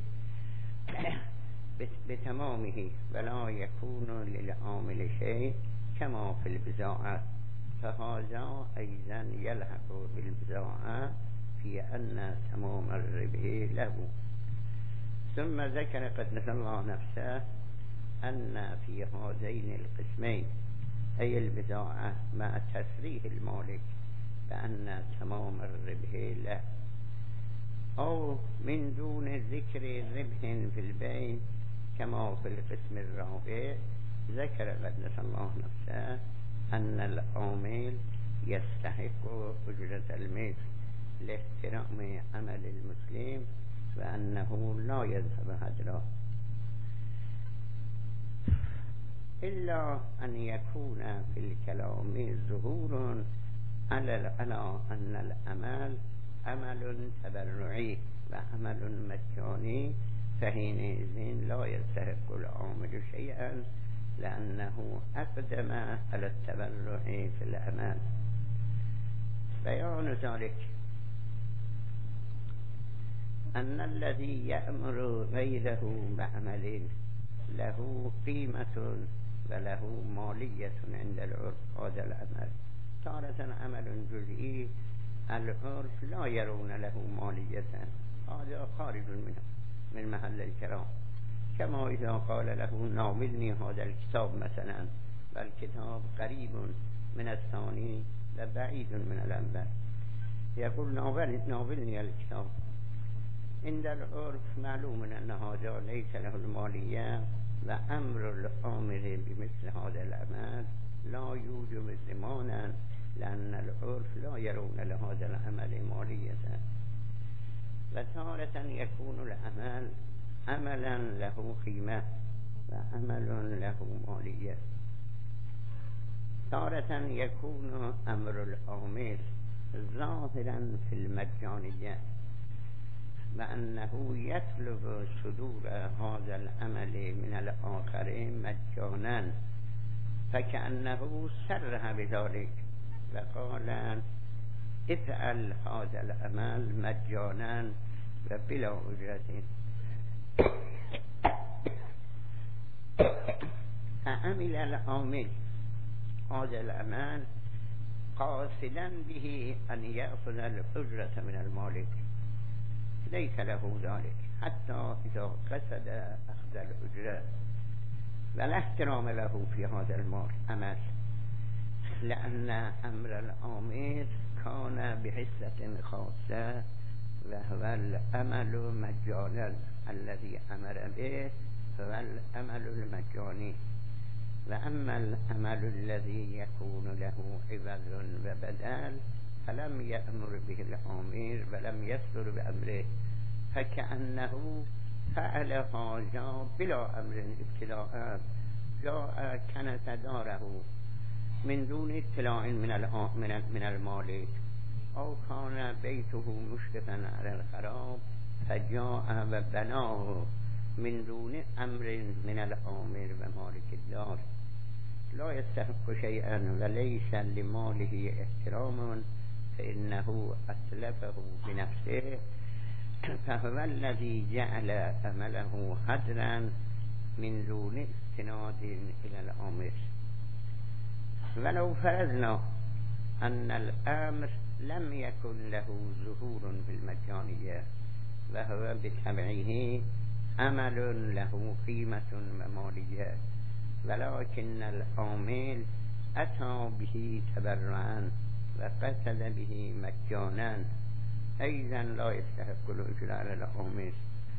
بتمامه ولا يكون للعامل شيء كما في البضاعة. فهذا أيضا يلحق بالبضاعة في أن تمام الربح له. ثم ذكر قدس الله نفسه أن في هذين القسمين، أي البضاعة مع تسريح المالك بأن تمام الربح له، أو من دون ذكر ربح في البيع كما في القسم الرابع، ذكر قدس الله نفسه أن العامل يستحق أجرة المثل لاحترام عمل المسلم وأنه لا يذهب هدرا، إلا أن يكون في الكلام ظهور على أن العمل عمل تبرعي وعمل مجاني، فحينئذ لا يستحق العامل شيئا لأنه أقدم على التبرع في العمل. بيان ذلك أن الذي يأمر غيره بعمل له قيمة وله مالية عند العرف. هذا العمل تارة عمل جزئي، العرف لا يرون له مالية، هذا خارج منه من محل الكرام. كما إذا قال له ناولني هذا الكتاب مثلا، والكتاب قريب من الثاني وبعيد من الأول، يقول ناولني الكتاب. عند العرف معلوم أن هذا ليس له المالية، وأمر الآمر بمثل هذا العمل لا يوجب زمانا، لأن العرف لا يرون لهذا العمل مالية. وتارة يكون العمل عملا له قيمة وعمل له مالية. تارة يكون أمر الآمر ظاهرا في المجانية، وأنه يطلب صدور هذا العمل من الآخرين مجانا، فكأنه سرها بذلك وقال افعل هذا العمل مجانا وبلا أجرة. فعمل العامل هذا العمل قاصدا به أن يأخذ الأجرة من المالك، ليس له ذلك حتى إذا قصد أخذ الأجرة، ولا احترام له في هذا العمل، لأن أمر الآمر كان بحصة خاصة، وهو العمل مجانا الذي أمر به هو العمل المجاني. وأما العمل الذي يكون له عوض وبدل فلم يأمر به الآمر ولم يصدر بأمره، فكأنه فعل هذا بلا أمر ابتداء، جاء كنت داره من دون اطلاع من من المالك، أو كان بيته مشرفا على الخراب فجاء وبناه من دون أمر من الآمر ومالك الدار، لا يستحق شيئا وليس لماله احترام، فإنه أتلفه بنفسه، فهو الذي جعل عمله هدرا من دون استناد إلى الآمر. ولو فرضنا أن الأمر لم يكن له ظهور في المجانية، و هو بطبعه عمل له قیمة و مالیه ولكن العامل اتى به تبرعا و قصد به مجانا ايضا لا يستحق الاجر على العامل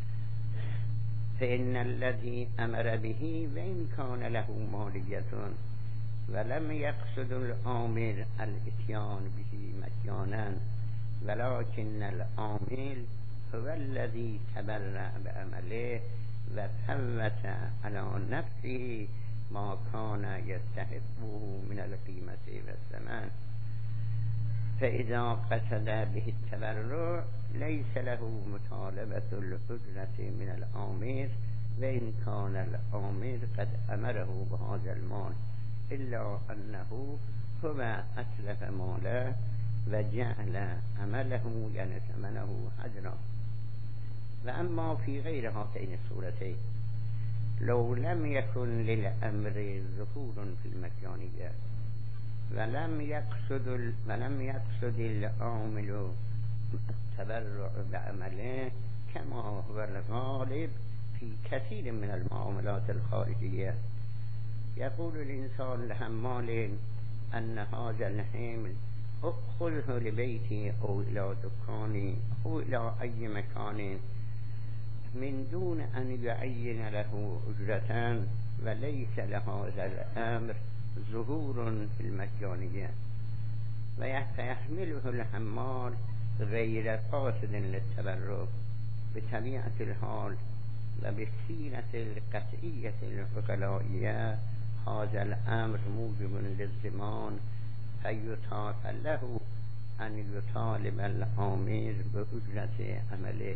فإن الذي امر به وان كان له مالیه ولم يقصد العامل الاتيان به مجانا ولكن العامل هو الذي تبرع بعمله و فوت على نفسه ما كان يستحقه من القيمة والثمن فإذا قصد به التبرع ليس له مطالبة الأجرة من العامل وإن كان العامل قد أمره بهذا المال إلا أنه هو أتلف ماله وجعل عمله يعني ثمنه هدرا. وأما في غير هاتين الصورتين لو لم يكن للأمر ظهور في المجانية ولم يقصد ولم يقصد العامل التبرع بعمله كما هو الغالب في كثير من المعاملات الخارجية. يقول الإنسان لحمال أن هذا الحمل أخذه لبيتي أو إلى دكاني أو إلى أي مكان من دون أن يعين له أجرة وليس لهذا الأمر ظهور في المجانية ويحمله الحمال غير قاصد للتبرع بطبيعة الحال وبالسيرة القطعية العقلائية هذا الأمر موجب للزمان فيطاق له أن يطالب العامل بأجرة عمله.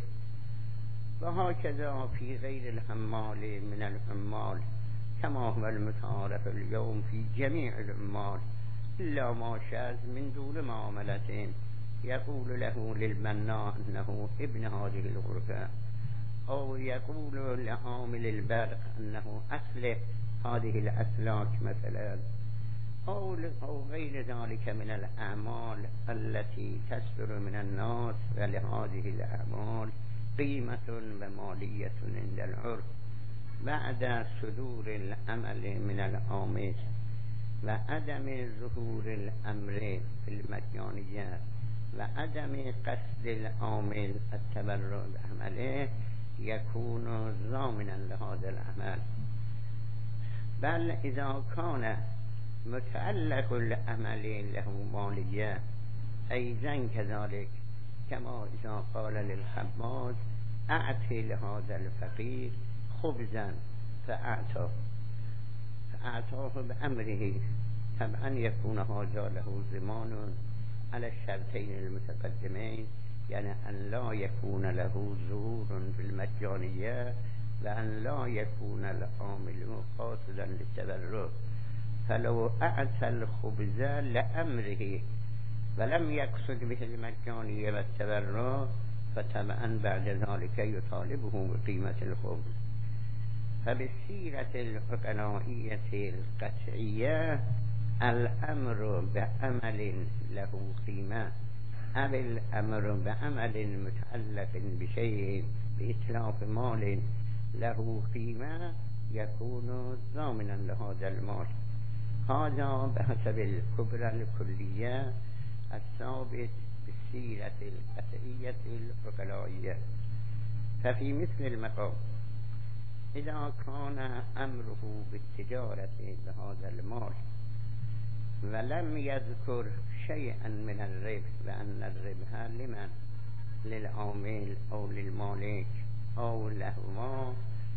وهكذا في غير الحمال من العمال كما هو المتعارف اليوم في جميع العمال إلا ما شاذ من دون معاملة يقول له للبناء أنه ابن هذه الغرفة أو يقول لعامل البرق أنه أصلح هذه الأسلاك مثلا أو أو غير ذلك من الأعمال التي تصدر من الناس ولهذه الأعمال قيمة ومالية عند العرف بعد صدور العمل من العامل وعدم ظهور الأمر في المجانية وعدم قصد العامل التبرع بعمله يكون ضامنا لهذا العمل. بل إذا كان متعلق العمل له مالية أيضا كذلك كما إذا قال للخباز أعطي لهذا الفقير خبزا فأعطاه فأعطاه بأمره طبعا يكون هذا له ضمان على الشرطين المتقدمين يعني أن لا يكون له ظهور في المجانية وأن لا يكون العامل قاصدا للتبرع. فلو أعطى الخبز لأمره ولم يقصد به المجانية والتبرع فطبعا بعد ذلك يطالبه بقيمة الخبز. فبالسيرة العقلائية القطعية الأمر بعمل له قيمة أو الأمر بعمل متعلق بشيء بإتلاف مال له قيمة يكون ضامنا لهذا المال. هذا بحسب الكبرى الكلية الثابت بالسيرة القطعية العقلائية. ففي مثل المقام إذا كان أمره بالتجارة بهذا المال ولم يذكر شيئا من الربح وأن الربح لمن للعامل أو للمالك أو لهما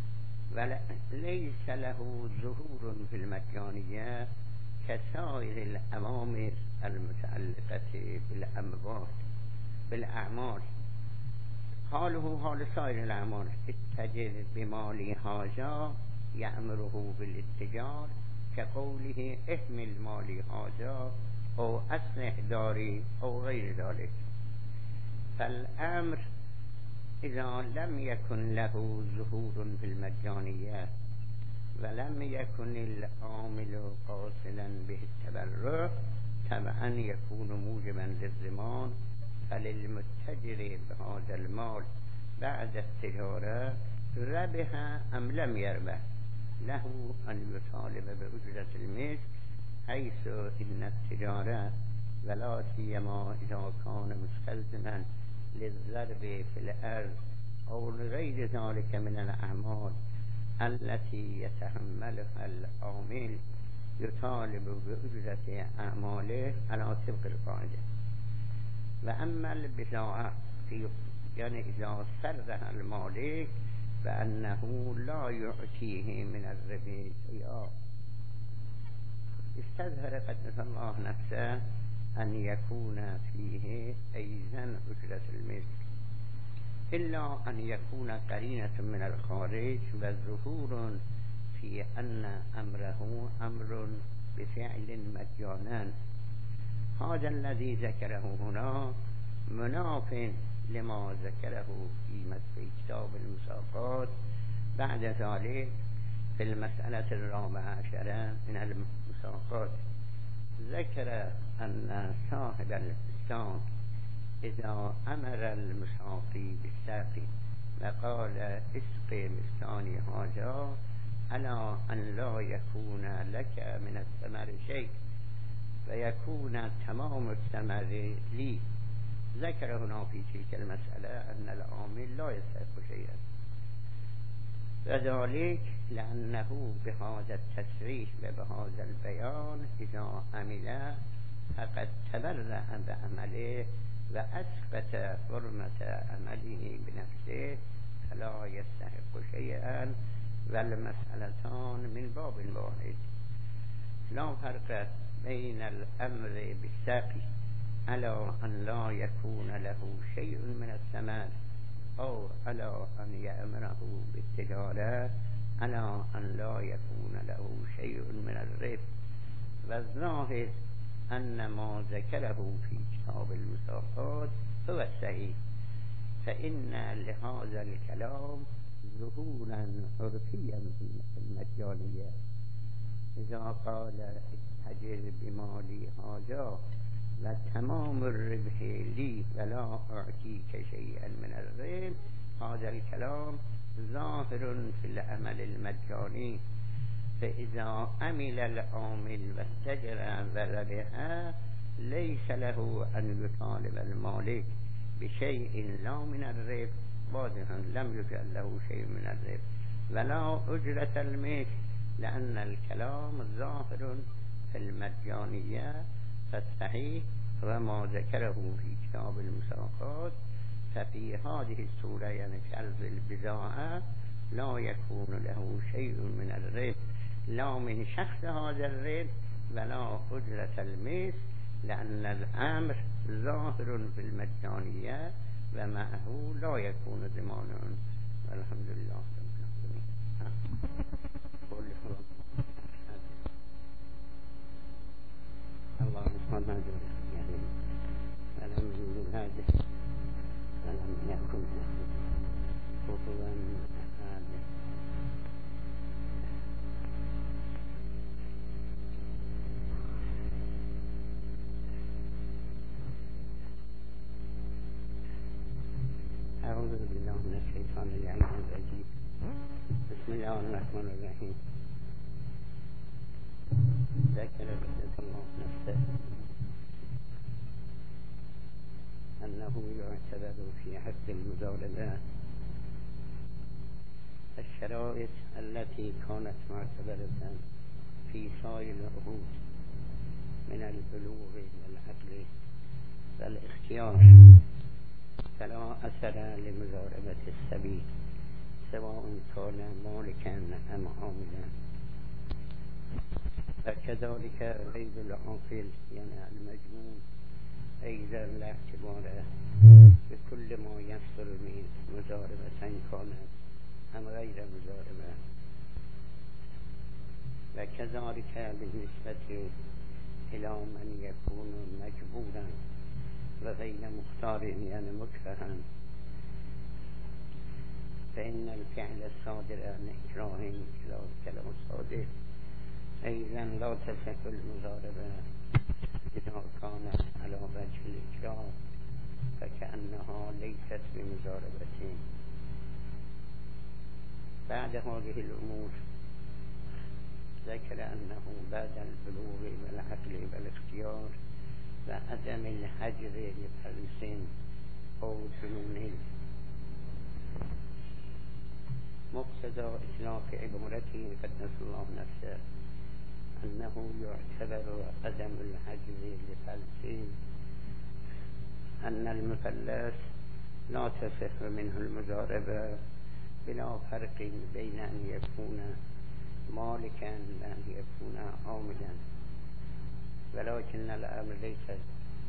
وليس له ظهور في المجانية كسائر الأوامر المتعلقة بالأموال بالأعمال حاله حال سائر الأعمال اتجر بمال هذا يأمره بالاتجار كقوله احمل مالي هذا أو أصلح داري أو غير ذلك. فالأمر إذا لم يكن له ظهور في المجانية ولم يكن العامل قاصدا به التبرع طبعا يكون موجبا للضمان فللمتجر بهذا المال بعد التجارة ربح أم لم يربح له أن يطالب بأجرة المثل، حيث إن التجارة ولا سيما إذا كان مستلزما للضرب في الأرض أو لغير ذلك من الأعمال التي يتحملها العامل يطالب بأجرة أعماله على طبق القاعدة. وأما البضاعة يعني إذا سرها المالك فأنه لا يعطيه من الربح شيئا، استظهر قدس الله نفسه أن يكون فيه أيضا أجرة المثل، إلا أن يكون قرينة من الخارج وظهور في أن أمره أمر بفعل مجانا. هذا الذي ذكره هنا مناف لما ذكره في كتاب المساقات بعد ذلك في المسألة الرابعة عشرة من المساقات. ذكر أن صاحب البستان إذا أمر المساقي بالساقي وقال اسقي بستاني هذا على أن لا يكون لك من الثمر شيء ويكون تمام الثمر لي، ذكر هنا في تلك المسألة أن العامل لا يستحق شيئا، وذلك لأنه بهذا التصريح وبهذا البيان إذا عمل فقد تبرأ بعمله وأثبت حرمة عمله بنفسه فلا يستحق شيئا، والمسألتان من باب واحد. لا فرق بين الأمر بالساقي على أن لا يكون له شيء من الثمر أو على أن يأمره بالتجارة على أن لا يكون له شيء من الربح. والظاهر أن ما ذكره في كتاب المساقات هو الصحيح، فإن لهذا الكلام ظهورا عرفيا في المجانية. إذا قال اتجر بمالي هذا وتمام الربح لي ولا أعطيك شيئا من الربح، هذا الكلام ظاهر في العمل المجاني. فإذا عمل العامل واستجر وربح ليس له أن يطالب المالك بشيء لا من الربح، واضحا لم يجعل له شيء من الربح ولا أجرة المثل، لأن الكلام ظاهر في المجانية. فالصحيح وما ذكره في كتاب المساقات، ففي هذه الصورة يعني في أرض البضاعة لا يكون له شيء من الربح لا من شخص هذا الربح ولا أجرة المثل، لأن الأمر ظاهر في المجانية ومعه لا يكون ضمانا. والحمد لله رب العالمين. اللهم صل على سيدنا ولم يولد ولم يكن له كفوا أحد. أعوذ بالله من الشيطان اللعين الرجيم. بسم الله الرحمن الرحيم. ذكر قدس الله نفسه أنه يعتبر في حق المزاربة الشرائط التي كانت معتبرة في سائر العهود من البلوغ والعقل والاختيار، فلا أثر لمزاربة السبيل سواء كان مالكا أم عاملا. فكذلك غير العاقل يعني المجنون أيضا لا اعتبار بكل ما يصدر من مزاربة كانت أم غير مزاربة. وكذلك بالنسبة إلى من يكون مجبورا وغير مختار يعني مكرها، فإن الفعل الصادر عن إكراه إلى كلام الصادر أيضا لا تصح المزاربة إذا كانت على وجه الإكراه، فكأنها ليست بمزاربة بعد هذه الأمور ذكر أنه بعد البلوغ والعقل والاختيار وعدم الحجر لفلس أو جنون، مقتضى إطلاق عبارته قدس الله نفسه أنه يعتبر عدم الحجر لفلس أن المفلس لا تصح منه المضاربة بلا فرق بين أن يكون مالكا وأن يكون عاملا، ولكن الأمر ليس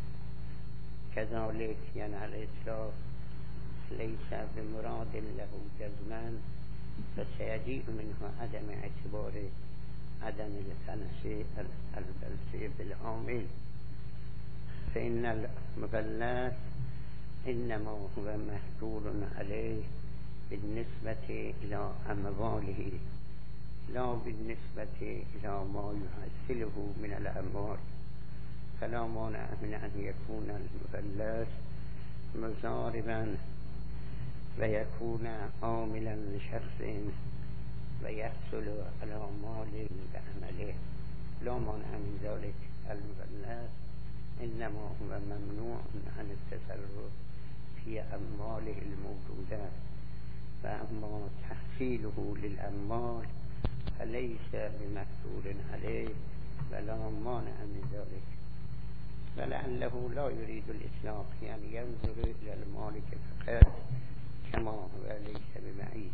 كذلك، يعني الإطلاق ليس بمراد له جزما، فسيجيء منه عدم اعتبار عدم الفلس الفلس بالعامل، فإن المفلس إنما هو محجور عليه بالنسبة إلى أمواله لا بالنسبة إلى ما يحصله من الأموال، فلا مانع من أن يكون المفلس مضاربا ويكون عاملا لشخص ويحصل على مال بعمله، لا مانع من ذلك. المفلس إنما هو ممنوع عن التصرف في أمواله الموجودة، فأما تحصيله للأموال فليس بمحصور عليه ولا مانع من ذلك، ولعله لا يريد الإطلاق، يعني ينظر إلى المالك فقط كما هو ليس ببعيد.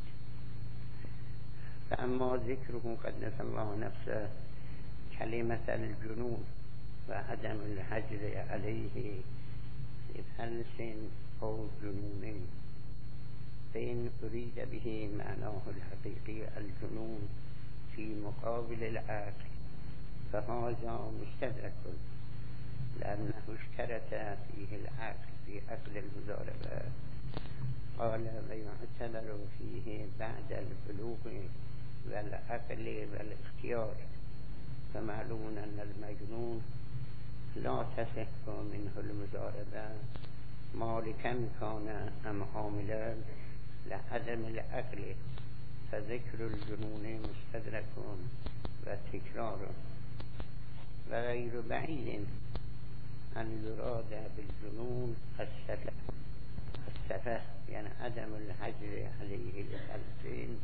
فأما ذكره قدس الله نفسه كلمة الجنون وعدم الحجر عليه لفلس أو جنون، فإن أريد به معناه الحقيقي الجنون في مقابل العقل فهذا مستدرك، لأنه اشترط فيه العقل في عقل المضاربة، قال ويعتبر فيه بعد البلوغ والعقل والاختيار، فمعلوم أن المجنون لا تصح منه المضاربة مالكا كان أم عاملا لعدم العقل، فذكر الجنون مستدرك وتكرار، وغير بعيد أن يراد بالجنون السفه السفه يعني عدم الحجر عليه لفلسين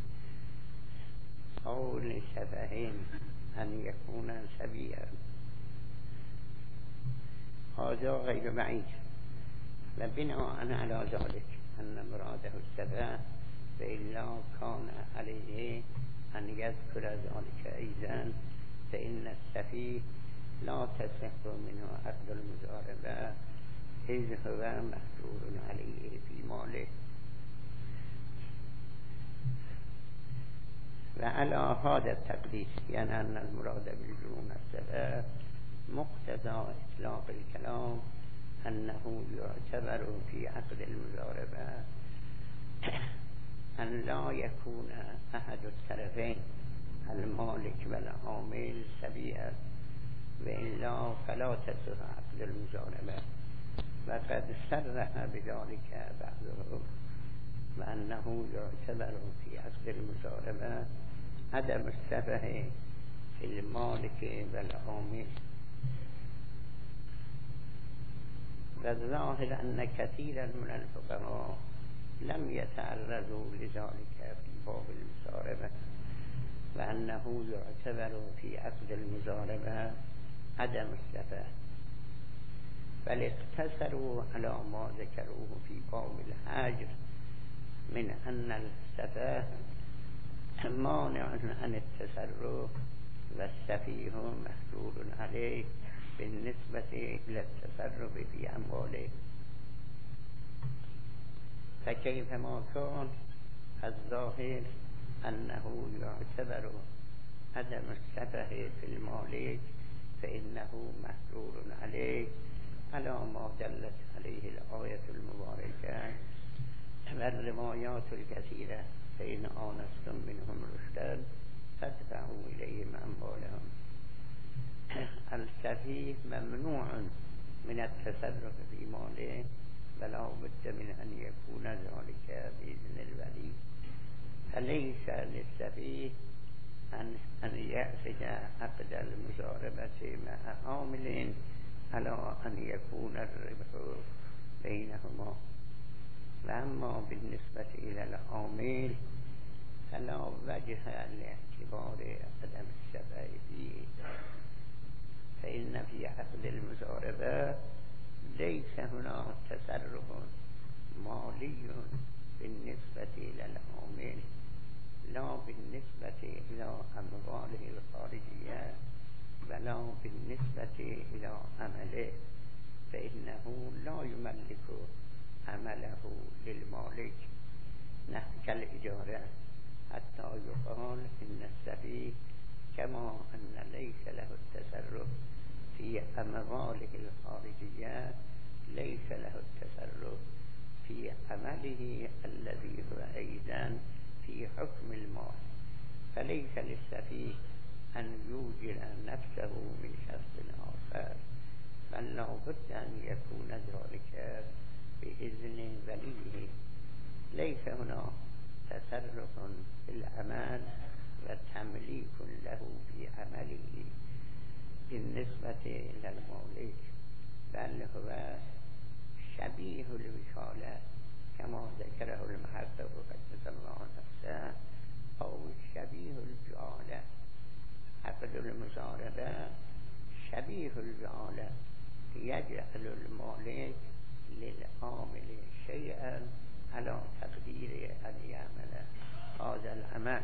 أو لسفهين أن يكون سبيا، هذا غير بعيد. وبناء على ذلك أن مراده السفه، فإلا كان عليه أن يذكر ذلك أيضا، فإن السفيه لا تصح منه عقد المضاربة إذ هو محجور عليه في ماله. وعلى هذا التقديس يعني أن المراد بالجنون السفه مقتضى إطلاق الكلام أنه يعتبر في عقد المضاربة أن لا يكون أحد الطرفين المالك والعامل سبيئا، وإلا فلا تصح عقد المضاربة. وقد صرح بذلك بعضهم وأنه يعتبر في عقد المضاربة عدم السفه في المالك والعامل، والظاهر أن كثيرا من الفقهاء لم يتعرضوا لذلك في باب المضاربة، وأنه يعتبر في عقد المضاربة عدم السفه، بل اقتصروا على ما ذكروه في باب الحجر من أن السفه مانع عن التصرف والسفيه محجور عليه بالنسبة إلى التصرف في أمواله، فكيفما كان الظاهر أنه يعتبر عدم السفه في المالك فإنه محجور عليه على ما دلت عليه الآية المباركة والروايات الكثيرة، فإن آنستم منهم رشدا فادفعوا إليهم أموالهم. السفيه ممنوع من التصرف في ماله، ولا بد من أن يكون ذلك بإذن الولي فلیس للسفیه ان ان یأخذ عقد المضاربة مع عامل على ان یکون الربح بینهما و اما بالنسبة الى العامل فلا وجه لاعتبار عدم الشفعه فيه فإن في عقد المضاربة ليس هنا تصرف مالي بالنسبة إلى العامل لا بالنسبة إلى أمواله الخارجية ولا بالنسبة إلى عمله فإنه لا يملك عمله للمالك نحو كالإجارة حتى يقال إن السفيه كما أن ليس له التصرف في أمواله الخارجية ليس له التصرف في عمله الذي هو أيضا في حكم المال فليس للسفيه أن يوجد نفسه من شخص آخر بل لا بد أن يكون ذلك بإذن وليه ليس هنا تصرف في العمل وتمليك له في عمله بالنسبة إلى المالك بل هو شبيه الوكالة كما ذكره المحقق قدس الله نفسه أو شبيه الجعالة عقد المضاربة شبيه الجعالة يجعل المالك للعامل شيئا على تقدير أن يعمل هذا العمل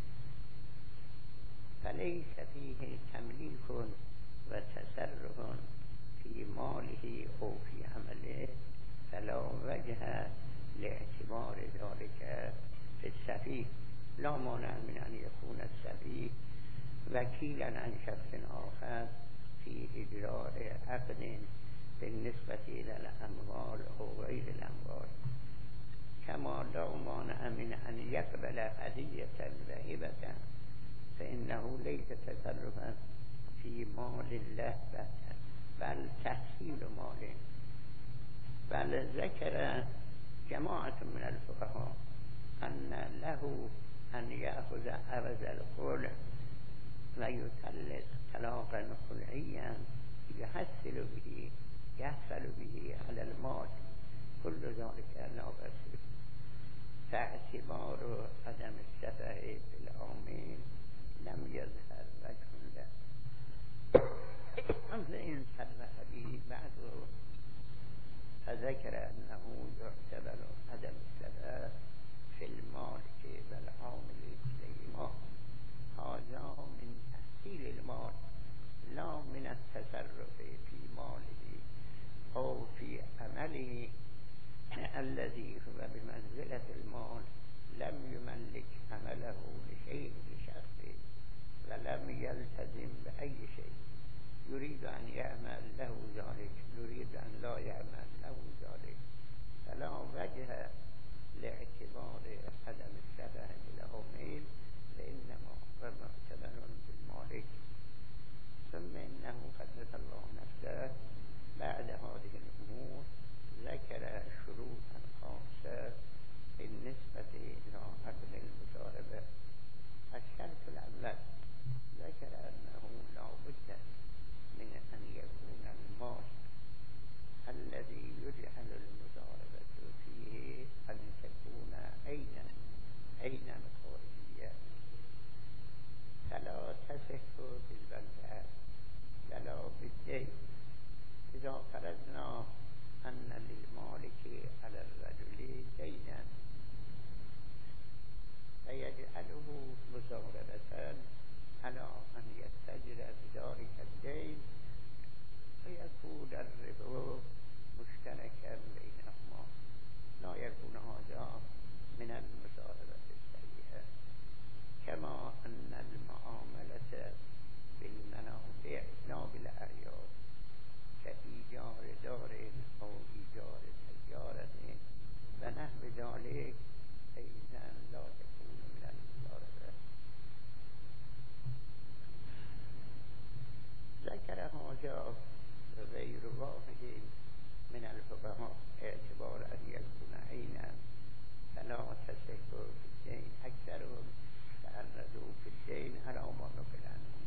فليس فيه تمليك وتصرف في ماله أو في عمله فلا وجه لاعتبار ذلك في السفيه لا مانع من أن يكون السفيه وكيلا عن شخص آخر في إجراء عقد بالنسبة إلى الأموال أو غير الأموال كما لا مانع من أن يقبل هدية وهبة فإنه ليس تصرفا في مال له بل تحصيل مال بل ذكر جماعة من الفقهاء أن له أن يأخذ عوض الخلع ويطلق طلاقا خلعيا يحصل به يحصل به على المال كل ذلك لا بأس فاعتبار عدم الشفعه في العامل لم يظهر وجه له فإن صرح به بعضه فذكر أنه يعتبر عدم الشفعه في المالك والعامل كليهما هذا من تحصيل المال لا من التصرف في ماله أو في عمله الذي هو بمنزلة المال لم يملك عمله لشيء لشخصه ولم يلتزم بأي شيء يريد أن يعمل له ذلك يريد أن لا يعمل له ذلك فلا وجه لاعتبار عدم الشفعه بالعامل فإنما هو معتبر بالمالك ثم إنه قدس الله نفسه بعد هذه الأمور ذكر شروطا خاصة بالنسبة إلى عقد المضاربة الشرط الأول ذكر أنه لا بد من أن يكون المال الذي يجعل المضاربة فيه أن تكون عينا عينا خارجية فلا تصح بالبنكات ولا بالدين إذا فرضنا أن للمالك على الرجل دينا فيجعله مضاربة على أن يتجر بذلك الدين فيكون الربا مشتركا بينهما لا يكون هذا من المضاربة السيئة كما أن المعاملة بالمنافع لا بالأعياد كإيجار دار أو إيجار سيارة ونحو ذلك أيضا لا تكون من المضاربة ذكر هذا غير واحد من الفقهاء اعتبار أن يكون عينا فلا تصح في الدين اکثرهم تعرضوا في الدين على ما نقل عنهم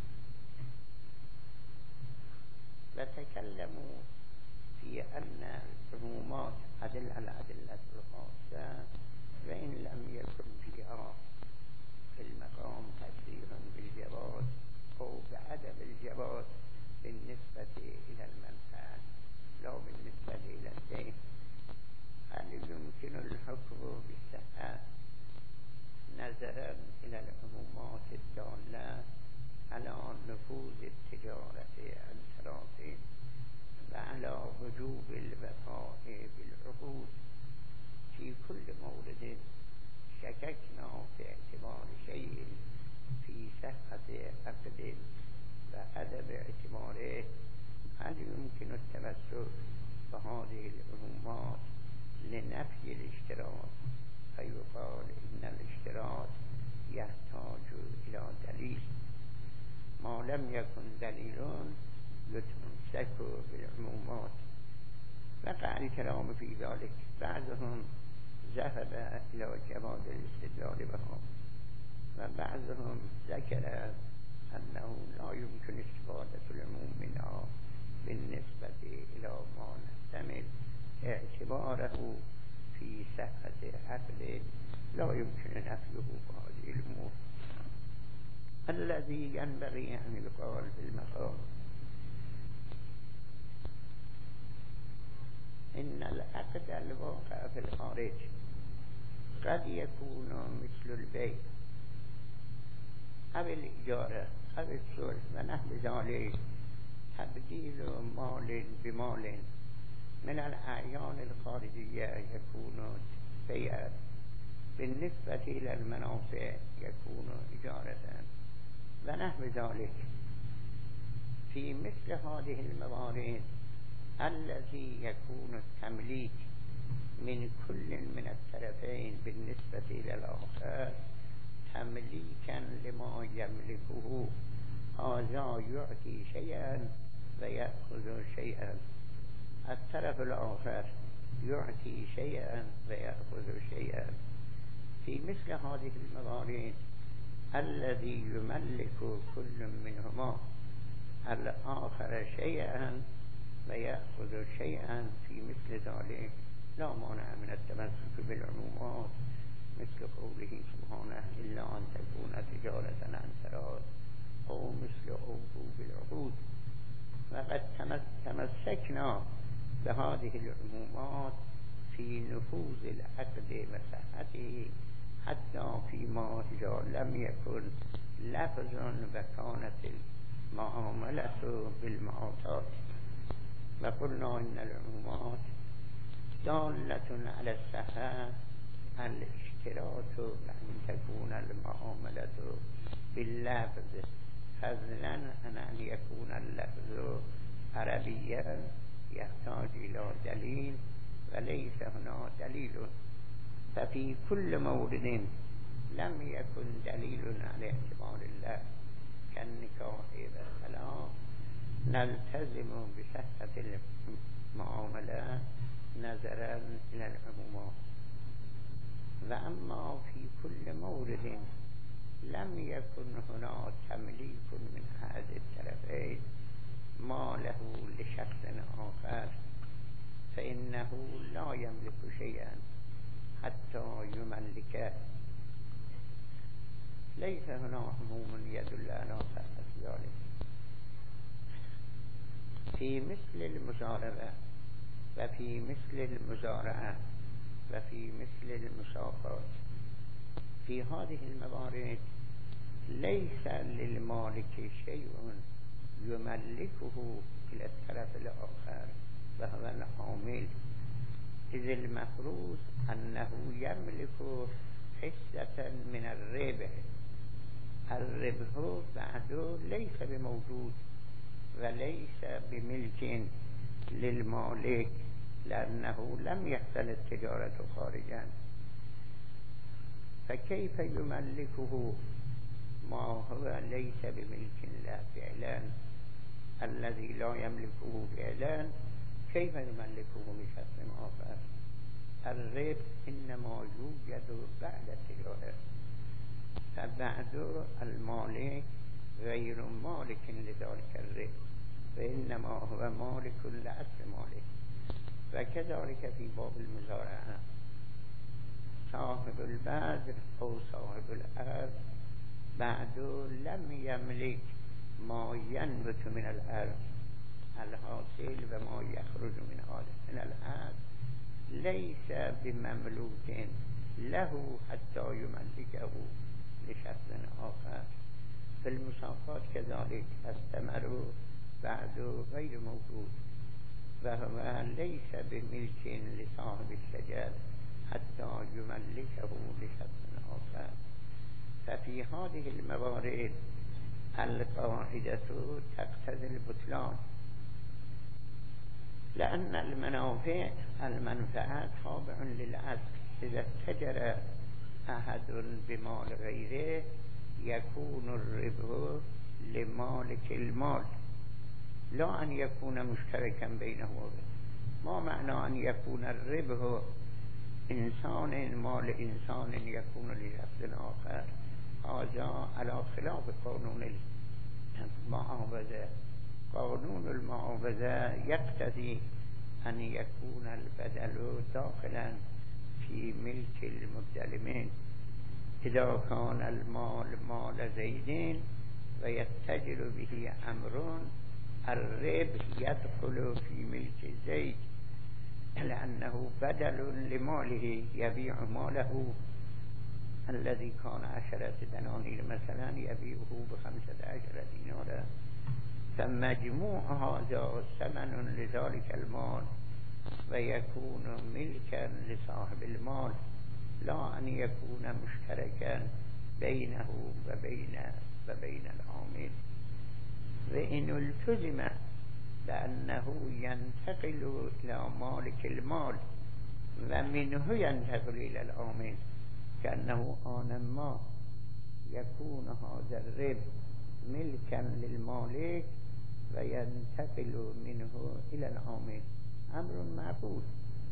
و تکلموا في ان العمومات ادل الادله الخاصه و ان لم يكن فيها في المقام تصريح بالجواز او بعدم الجواز بالنسبة إلى المنفعة لا بالنسبة إلى الدين. هل يمكن الحكم بالصحة نظرا إلى العمومات الدالة على نفوذ التجارة عن طرفين وعلى وجوب الوفاء بالعقود في كل مورد شككنا في اعتبار شيء في صحة عقد وعدم اعتباره؟ هل يمكن التمسك بهذه العمومات لنفي الاشتراط فيقال إن الاشتراط يحتاج إلى دليل ما لم يكن دليل يتمسك بالعمومات؟ وقع الكلام في ذلك، بعضهم ذهب إلى جواز الاستدلال بها وبعضهم ذكر أنه لا يمكن استفادة العموم منها بالنسبة إلى ما نحتمل اعتباره في صحة عقد لا يمكن نفيه بهذه الأمور. الذي ينبغي أن يقال في المقام إن العقد الواقع في الخارج قد يكون مثل البيع أو الإجارة أو الصلح ونحو ذلك، تبديل مال بمال من الأعيان الخارجية يكون بيعا، بالنسبة إلى المنافع يكون إجارة ونحو ذلك. في مثل هذه الموارد الذي يكون التمليك من كل من الطرفين بالنسبة إلى الآخر تمليكا لما يملكه، هذا يعطي شيئا ويأخذ شيئا، الطرف الآخر يعطي شيئا ويأخذ شيئا. في مثل هذه الموارد الذي يملك كل منهما الآخر شيئا ويأخذ شيئا، في مثل ذلك لا مانع من التمسك بالعمومات، مثل قوله سبحانه إلا أن تكون تجارة عن تراض، أو مثل أوفوا بالعقود. وقد تمسكنا بهذه العمومات في نفوذ العقد وصحته حتى فيما إذا لم يكن لفظ وكانت المعاملة بالمعاطات، وقلنا إن العمومات دالة على الصحة الاشتراط أن تكون المعاملة باللفظ، فضلا عن أن يكون اللفظ عربيا يحتاج إلى دليل وليس هنا دليل. ففي كل مورد لم يكن دليل على اعتبار الله كالنكاح والطلاق نلتزم بصحة المعاملة نظرا إلى العمومات. وأما في كل مورد لم يكن هنا تمليك من أحد الطرفين ما له لشخص آخر فإنه لا يملك شيئا حتى يملكه. ليس هنا عموم يدل على صحة ذلك. في مثل المزاربة وفي مثل المزارعة وفي مثل المساقات، في هذه الموارد ليس للمالك شيء يملكه إلى الطرف الآخر وهو العامل، إذ المفروض أنه يملك حصة من الربح، الربح بعده ليس بموجود وليس بملك للمالك لأنه لم يحصل التجارة خارجا، فكيف يملكه ما هو ليس بملك له فعلا؟ الذي لا يملكه فعلا كيف يملكه لشخص آخر؟ الربح انما یوجد بعد تجاره، فبعد المالک غیر مالک لذلك الربح و انما هو مالک لاصل مالک. و كذلك في باب المزارعه صاحب البذر او صاحب الارض بعد لم يملك ما ينبت من الارض الحاصل و ما يخرج من من الارض ليس بمملوك له حتى يملكه لشخص آخر. في المساقات كذلك الثمر بعد غير موجود وهو ليس بملك لصاحب الشجر حتى يملكه لشخص آخر. ففي هذه الموارد القاعدة تقتضي البطلان، لأن المنافع المنفعة تابع للأصل. إذا اتجر أحد بمال غيره يكون الربح لمالك المال لا أن يكون مشتركا بينه وبينه. ما معنى أن يكون الربح إنسان مال إنسان يكون لشخص آخر؟ هذا على خلاف قانون المعاوضة. قانون المعاوضة يقتضي أن يكون البدل داخلا في ملك المدلمين. إذا كان المال مال زيدين ويتجر به أمر الربح يدخل في ملك زيد لأنه بدل لماله، يبيع ماله الذي كان عشرة دنانير مثلا يبيعه بخمسة عشر دينارا، فمجموع هذا ثمن لذلك المال ويكون ملكا لصاحب المال لا أن يكون مشتركا بينه وبين وبين العامل. وإن التزم لأنه ينتقل إلى مالك المال ومنه ينتقل إلى العامل كأنه آنما يكون هذا الربح ملكا للمالك وينتقل منه إلى العامل، أمر معقول.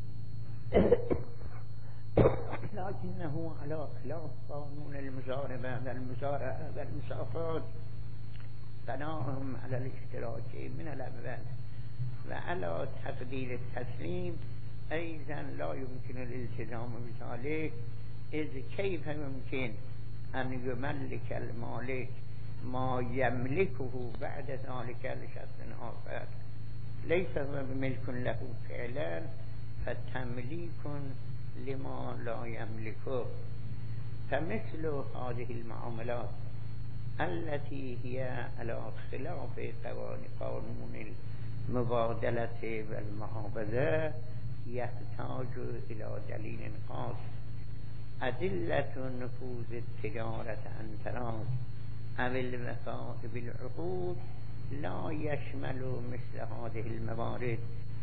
لكنه على خلاف قانون المزاربة والمزارعة والمساقات، بناهم على الاشتراك من الأول وعلى تقدير التسليم أيضا لا يمكن الالتزام بذلك، إذ كيف يمكن أن يملك المالك ما يملكه بعد ذلك لشخص آخر؟ ليس هو بملك له فعلا، فتمليك لما لا يملكه. فمثل هذه المعاملات التي هي على خلاف قانون المبادلة والمعاوضة يحتاج إلى دليل خاص. أدلة نفوذ التجارة عن تراض أو الوفاء بالعقود لا يشمل مثل هذه الموارد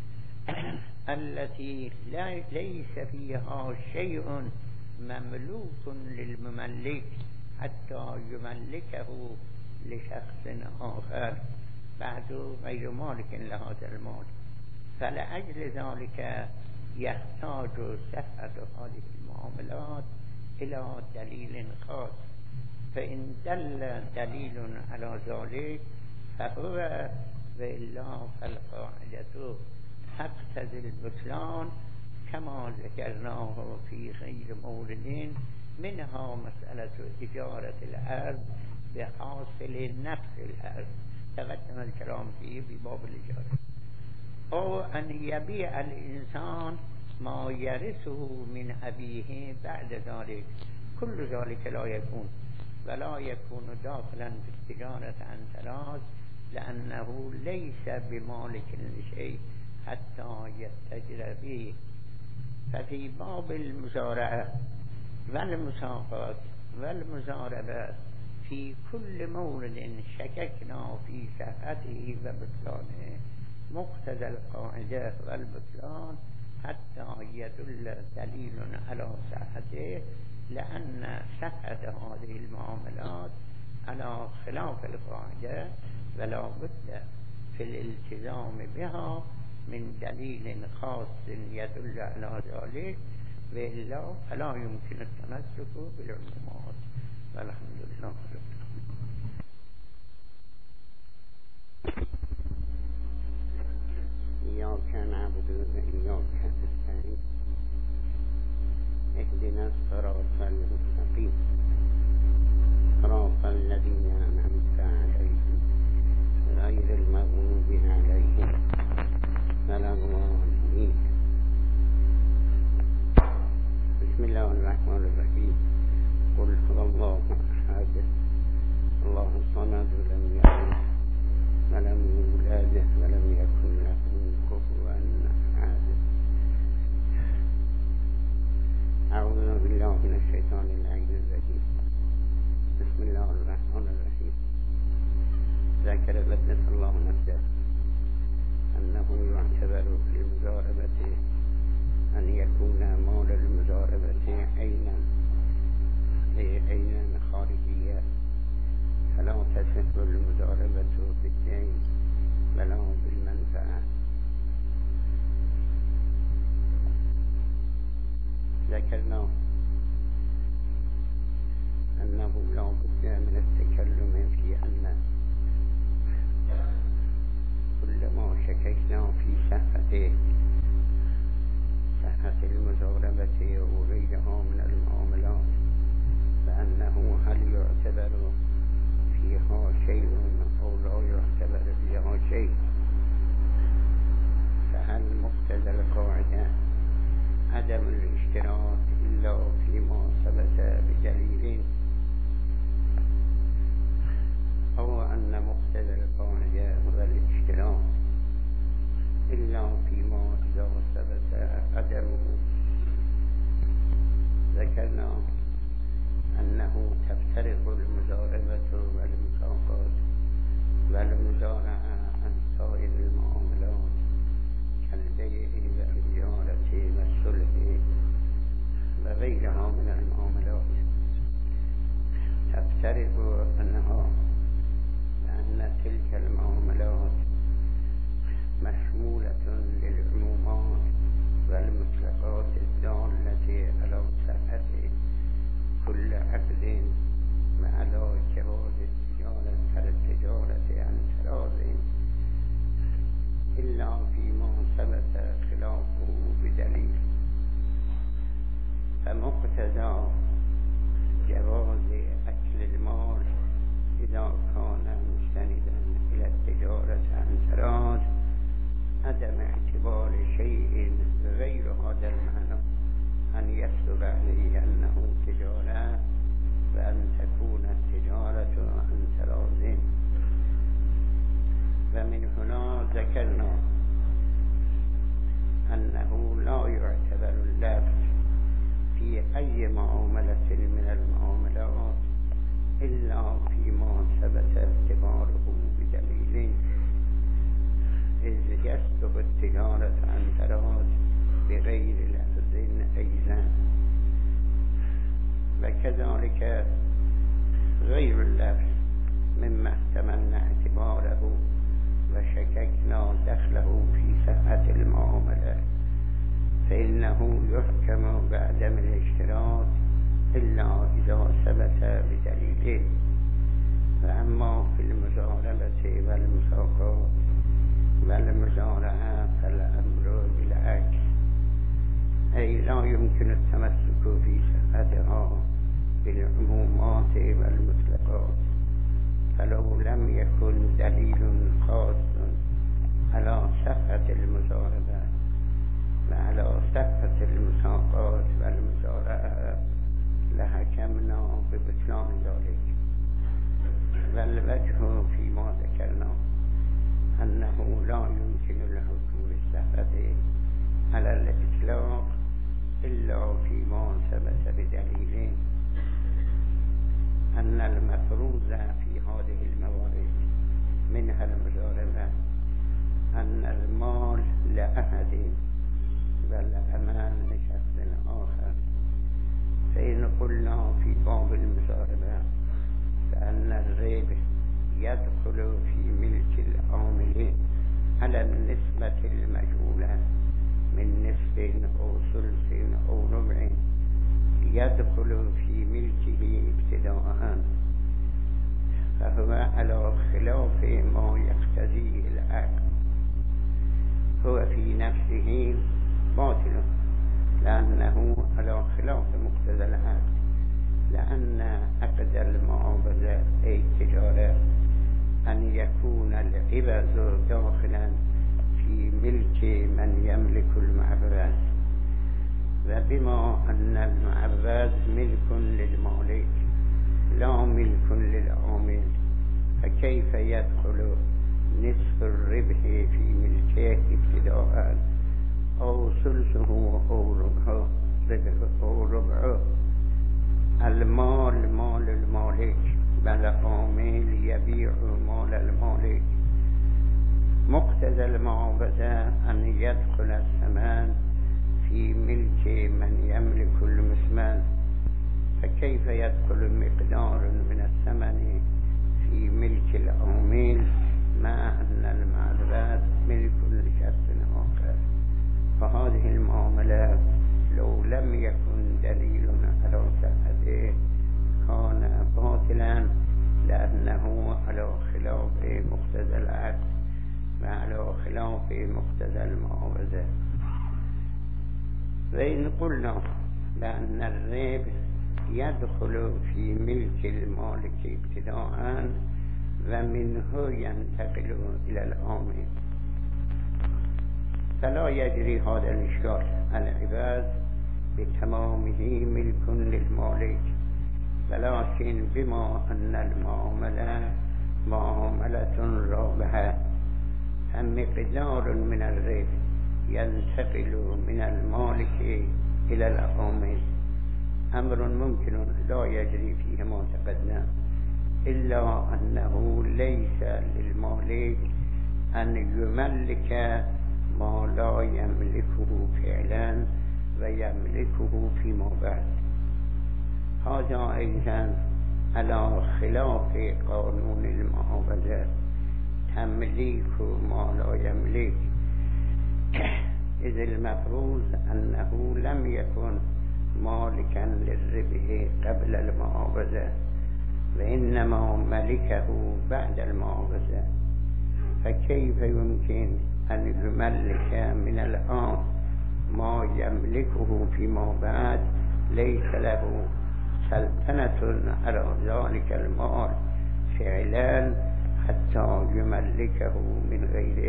التي ليس فيها شيء مملوك للمملك حتى يملكه لشخص آخر بعد غير مالك لهذا المال. فلأجل ذلك يحتاج صحة هذه المعاملات إلى دليل خاص، فإن دل دليل على ذلك فهو، وإلا فالقاعدة تقتضي البطلان كما ذكرناه في غير مورد، منها مسألة إجارة الأرض بحاصل نفس الأرض تقدم الكلام فيه بباب الإجارة، أو أن يبيع الإنسان ما يرثه من أبيه بعد ذلك. كل ذلك لا يكون ولا يكون داخلا في التجارة عن ثلاث، لأنه ليس بمالك لشيء حتى يتجر به. ففي باب المزارعة والمساقات والمزاربة في كل مورد شككنا في صحته وبطلانه مقتضى القاعدة والبطلان حتى يدل دليل على صحته، لأن صحة هذه المعاملات على خلاف القاعدة ولا بد في الالتزام بها من دليل خاص يدل على ذلك و الا فلا يمكن التمسك بالعمومات والحمد لله رب العالمين. إياك نعبد وإياك نستعين اهدنا الصراط المستقيم صراط الذين أنعمت عليهم غير المغضوب عليهم ولا الضالين. بسم الله الرحمن الرحيم. قل هو الله أحد الله الصمد لم يلد ولم يولد ولم يكن له كفوا أحد. أعوذ بالله من الشيطان اللعين الرجيم. بسم الله الرحمن الرحيم. ذكر قدس الله نفسه أنه يعتبر في المضاربة أن يكون مال المضاربة عينا عينا خارجية، فلا تصح المضاربة بالدين ولا بالمنفعة. ذكرنا أنه لا بد من التكلم في أن كل ما شككنا في صحة صحة المضاربة وغيرها من المعاملات فأنه هل يعتبر فيها شيء أو لا يعتبر فيها شيء، فهل مقتضى القاعدة عدم الاشتراك إلا فيما ثبت بدليل، أو أن مقتضى القاعدة هو الاشتراك إلا فيما إذا ثبت عدمه. ذكرنا أنه تفترق المضاربة والمساقات والمزارعة عن سائر المعاملات كالبيع والإجارة والصلح وغيرها من المعاملات. تفترق أنها لأن تلك المعاملات مشمولة للعمومات والمطلقات الدالة على صحة كل عقد وعلى جواز التجارة كالتجارة عن تراض إلا فيما ثبت خلافه بدليل. فمقتضى جواز أكل المال إذا كان مستندا إلى التجارة عن تراض عدم اعتبار شيء غير هذا المعنى أن يصدق عليه أنه تجارة وأن تكون التجارة عن تراض. ومن هنا ذكرنا أنه لا يعتبر اللفظ في أي معاملة من المعاملات إلا فيما ثبت اعتباره بدليل، إذ يصدق التجارة عن تراض بغير لفظ أيضا. وكذلك غير اللفظ مما احتملنا اعتباره وشككنا دخله في صحة المعاملة فإنه يحكم بعدم الاشتراك إلا إذا ثبت بدليل. وأما في المضاربة والمساقات والمزارعة فالأمر بالعكس، أي لا يمكن التمسك في صحتها بالعمومات والمطلقات، فلو لم يكن دليل خاص على صحة المضاربة وعلى صحة المساقات والمزارعة لحكمنا ببطلان ذلك. والوجه فيما ذكرنا أنه لا يمكن الحكم بالصحة على الإطلاق إلا فيما ثبت بدليل، أن المفروض في هذه الموارد منها المضاربة أن المال لأحد والأمان لشخص آخر. فإن قلنا في باب المضاربة فأن الربح يدخل في ملك العامل على النسبة المجهولة من نصف أو ثلث أو ربع يدخل في ملكه ابتداء، فهو على خلاف ما يقتضيه العقل، هو في نفسه باطل لأنه على خلاف مقتضى العقل، لأن عقد المعاوضة أي التجارة أن يكون العوض داخلا في ملك من يملك المعوض، وبما أن المعوض ملك للمالك لا ملك للعامل، فكيف يدخل نصف الربح في ملكه ابتداء أو ثلثه أو ربعه أو ربعه؟ المال مال المالك، والعامل يبيع مال المالك. مقتضى المعاوضة أن يدخل الثمن في ملك من يملك المثمن، فكيف يدخل مقدار من الثمن في ملك العامل مع أن المعوض ملك لشخص آخر؟ فهذه المعاملة لو لم يكن دليل على صحته كان باطلا، لأنه على خلاف مقتضى العقل وعلى خلاف مقتضى المعاوضة. وإن قلنا بأن الربح يدخل في ملك المالك ابتداء ومنه ينتقل إلى العامل، فلا يجري هذا الإشكال. العوض بتمامه ملك للمالك، ولكن بما أن المعاملة معاملة رابحة فمقدار من الربح ينتقل من المالك إلى العامل، أمر ممكن لا يجري فيه ما تقدم، إلا أنه ليس للمالك أن يملك ما لا يملكه فعلا ويملكه فيما بعد. هذا أيضا على خلاف قانون المعاوضة، تمليك ما لا يملك، إذ المفروض أنه لم يكن مالكا للربح قبل المعاوضة وإنما ملكه بعد المعاوضة، فكيف يمكن أن يملك من الآن ما يملكه فيما بعد ليس له سلطنة على ذلك المال فعلا حتى يملكه من غيره؟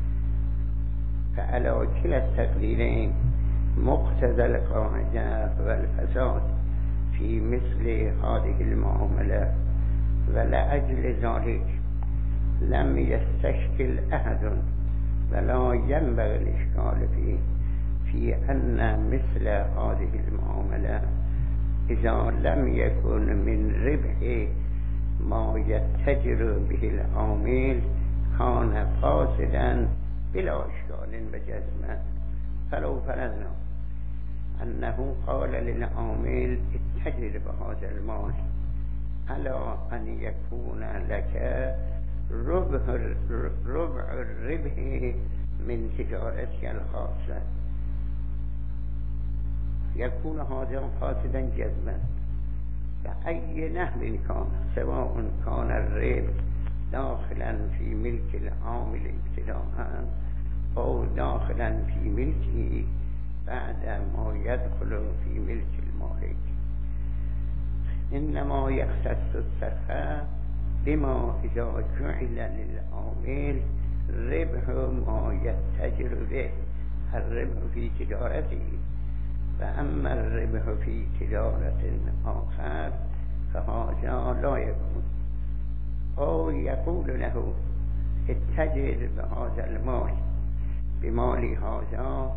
فعلى كلا التقديرين مقتضى القاعدة والفساد في مثل هذه المعاملة، ولأجل ذلك لم يستشكل أحد ولا ينبغي الإشكال فيه في أن مثل هذه المعاملة إذا لم يكن من ربح ما يتجر به العامل كان فاسدا بلا إشكال وجزم. فلو فرضنا أنه قال للعامل اتجر بهذا المال على أن يكون لك ربع ربع الربح من تجارتك الخاصة، يكون هذا فاسدا جزما بأي نحو كان، سواء كان الربح داخلا في ملك العامل ابتداء أو داخلا في ملكه بعد ما يدخل في ملك المالك. إنما يختص السخاء بما إذا جعل للعامل ربح ما يتجر به، الربح في تجارته، فأما الربح في تجارة آخر فهذا لا يكون. أو يقول له اتجر بهذا المال بمال هذا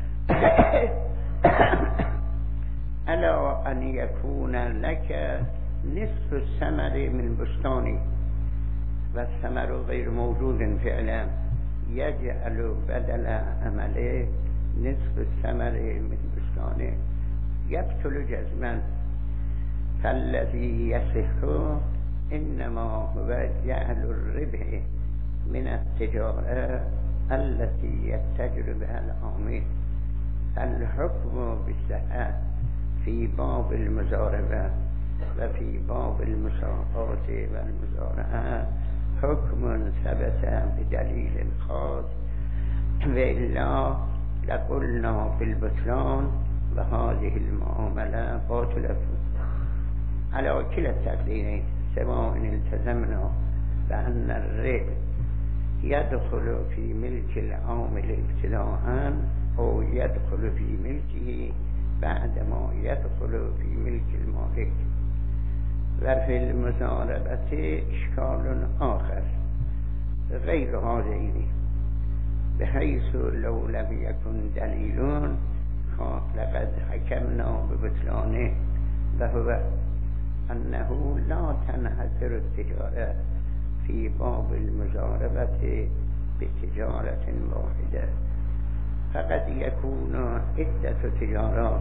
ألا أن يكون لك نصف الثمر من بستاني، والثمر غير موجود فعلا، يجعل بدل عمله نصف الثمر من بستانه، يبطل جزما. فالذي يصح إنما هو جعل الربح من التجارة التي يتجر بها العامل، الحكم بالصحة في باب المزاربة وفي باب المساقات والمزارعة حكم ثبت بدليل خاص، وإلا لقلنا بالبطلان وهذه المعاملة باطلة على كلا التقديرين، سواء التزمنا بأن الربح يدخل في ملك العامل ابتداء أو يدخل في ملكه بعدما يدخل في ملك المالك. وفي المزاربة إشكال آخر غير هذين، بحيث لو لم يكن دليل لقد حكمنا ببطلانه، وهو أنه لا تنحصر التجارة في باب المزاربة بتجارة واحدة، فقد يكون عدة تجارات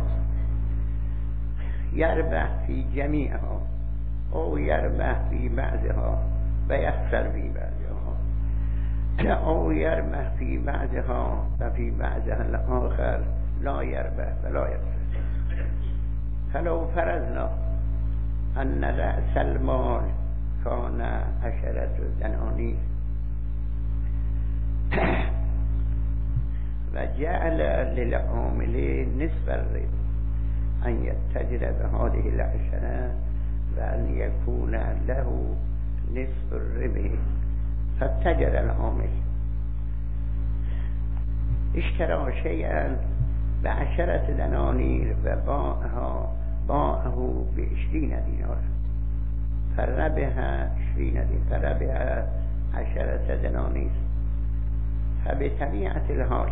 يربح في جميعها أو يربح في بعضها ويخسر في بعضها، أو يربح في بعضها وفي بعضها الآخر لا يربح ولا يخسر. فلو فرضنا أن رأس المال كان عشرة دنانير وجعل للعاملين نصف الربح أن يتجر بهذه العشرة وأن يكون له نصف الربح، فاتجر العامل اشترى شيئا بعشرة دنانير وباعها باعه بعشرين دينار، فربح عشرين دينار فربح عشرة دنانير، فبطبيعة الحال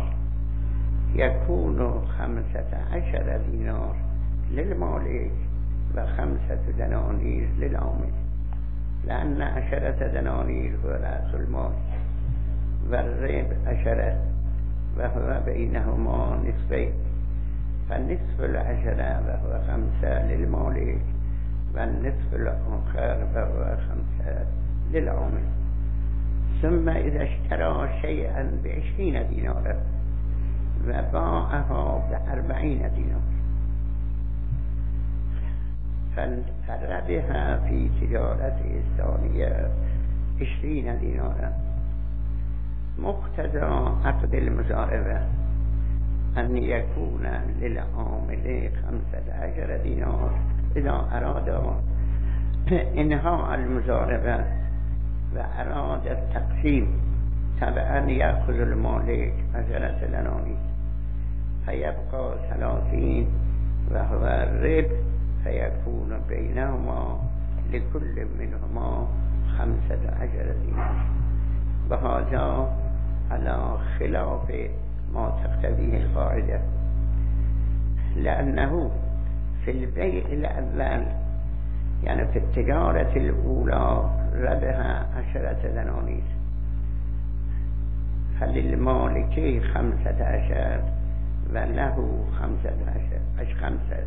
يكون خمسة عشر دينار للمالك وخمسة دنانير للعامل، لأن عشرة دنانير هو رأس المال والربح عشرة وهو بينهما نصفين، فالنصف العشرة وهو خمسة للمالك والنصف الآخر وهو خمسة للعامل. ثم إذا اشترى شيئا بعشرين دينارا وباعها بأربعين دينار، فربح في تجارته الثانية عشرين دينارا. مقتضى عقد المزاربة أن يكون للعامل خمسة عشر دينار إذا أراد إنهاء المزاربة وأراد التقسيم، طبعا يأخذ المالك عشرة دنانير فيبقى ثلاثين وهو الربح، فيكون بينهما لكل منهما خمسة عشر دينار، وهذا على خلاف ما تقتضيه القاعدة، لأنه في البيع الأول يعني في التجارة الأولى ربح عشرة دنانير، فللمالك خمسة عشر وله خمسة عشر أش خمسة.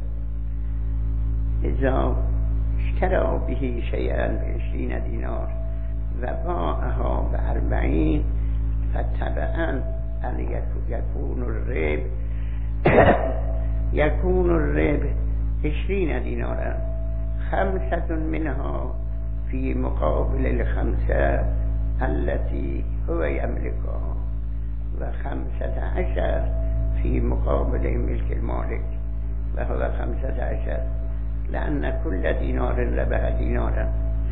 إذا اشترى به شيئا بعشرين دينار وباعها بأربعين، فطبعا أن يكون الربح يكون الربح عشرين دينارا، خمسة منها في مقابل الخمسة التي هو يملكها، وخمسة عشر في مقابل ملك المالك وهو خمسة عشر، لأن كل دينار ربح دينارا.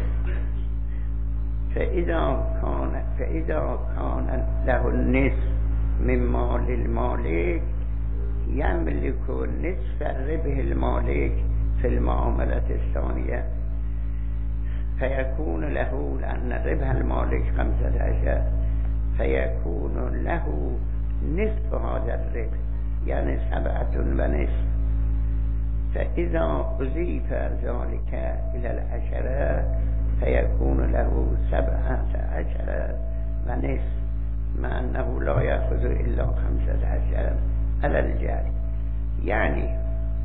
فإذا كان فإذا كان له النصف من مال المالك يملك نصف ربح المالك في المعاملة الثانية، فيكون له، لأن ربح المالك خمسة عشر، فيكون له نصف هذا الربح يعني سبعة ونصف. فإذا أضيف ذلك إلى العشرة فيكون له سبعة عشر ونصف، مع أنه لا يأخذ إلا خمسة عشر على الجاري. يعني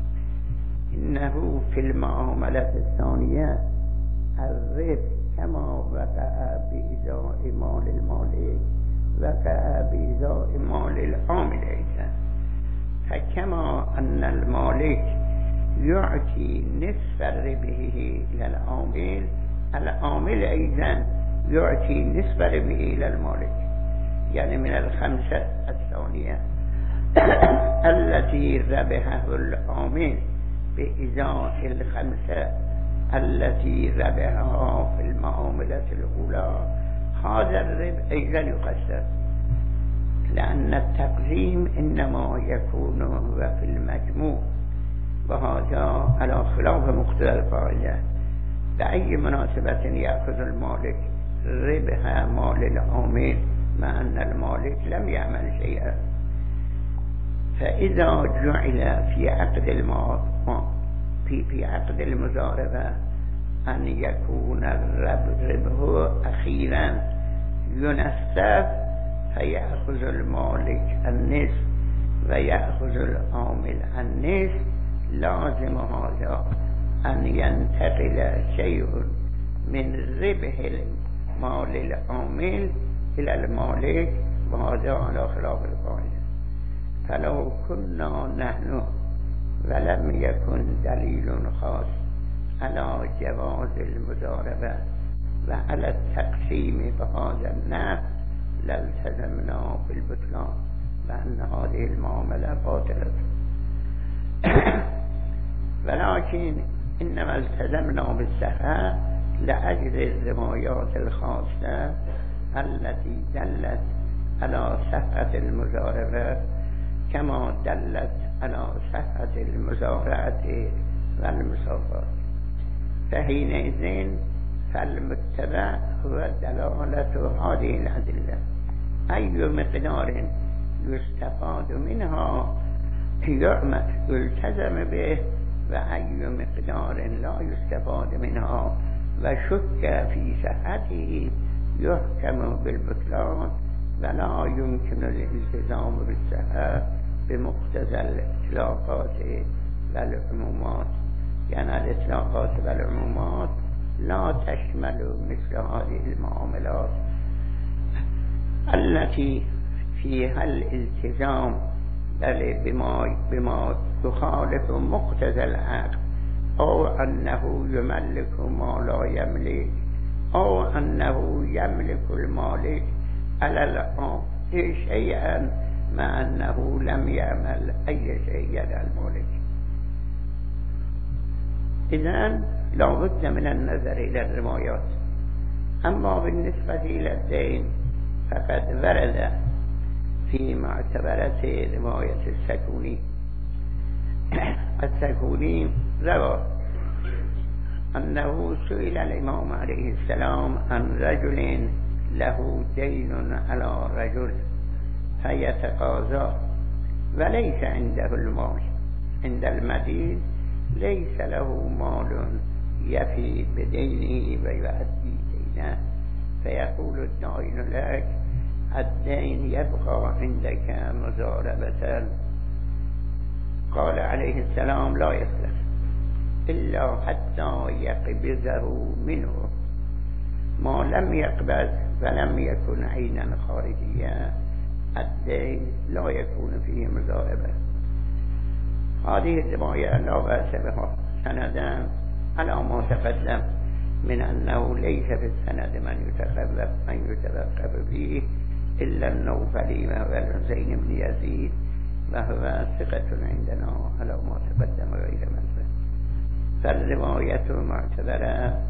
إنه في المعاملة الثانية الربح كما وقع بإزاء مال المالك وقع بإزاء مال العامل أيضا، فكما أن المالك يعطي نصف ربحه إلى العامل، العامل أيضا يعطي نصف ربحه إلى المالك، يعني من الخمسة الثانية التي ربحه العامل بإزاء الخمسة التي ربحها في المعاملة الأولى، هذا الربح أيضا يقسم، لأن التقسيم إنما يكون هو في المجموع، وهذا على خلاف مقتضى القاعدة. بأي مناسبة يأخذ المالك ربح مال العامل مع أن المالك لم يعمل شيئا؟ فإذا جعل في عقد المال في في عقد المزاربة أن يكون الربح أخيرا ينصف، فيأخذ المالك النصف ويأخذ العامل النصف، لازم هذا أن ينتقل شيء من ربح المال العامل إلى المالك، وهذا على خلاف القاعدة. فلو كنا نحن ولم يكن دليل خاص على جواز المزاربة وعلى التقسيم بهذا النحو لالتزمنا بالبطلان وأن هذه المعاملة باطلة، ولكن إنما التزمنا بالصحة لأجل الروايات الخاصة التي دلت على صحة المزاربة كما دلت على صحة المزارعة والمسافرة. فحينئذ فالمتبع هو دلالة هذه الأدلة، أي مقدار يستفاد منها يلتزم به، وأي مقدار لا يستفاد منها وشك في صحته يحكم بالبطلان، ولا يمكن الالتزام بالصحة بمقتضى الإطلاقات والعمومات، يعني الإطلاقات والعمومات لا تشمل مثل هذه المعاملات التي فيها الالتزام بل بما, بما تخالف مقتضى العقد، أو أنه يملك ما لا يملك، أو أنه يملك المالك على العام شيئا مع أنه لم يعمل أي شيء على المالك. إذن لا بد من النظر إلى الروايات. أما بالنسبة إلى الدين فقد ورد في معتبرة رواية السكوني السكوني روى أنه سئل الإمام عليه السلام عن رجل له دين على رجل فيتقاضى وليس عنده المال، عند المدين ليس له مال يفي بدينه ويؤدي دينه، فيقول الدائن لك الدين يبقى عندك مزاربة. قال عليه السلام لا يخلف إلا حتى يقبضه منه، ما لم يقبض ولم يكن عينا خارجيا الدين لا يكون فيه مزاربة. هذه الرواية لا بأس بها سندا على ما تقدم من أنه ليس في السند من يتخلف من يتوقف به إلا النوفلي وهو الحسين بن يزيد، وهو ثقة عندنا على ما تقدم غير منه. فالرواية معتبرة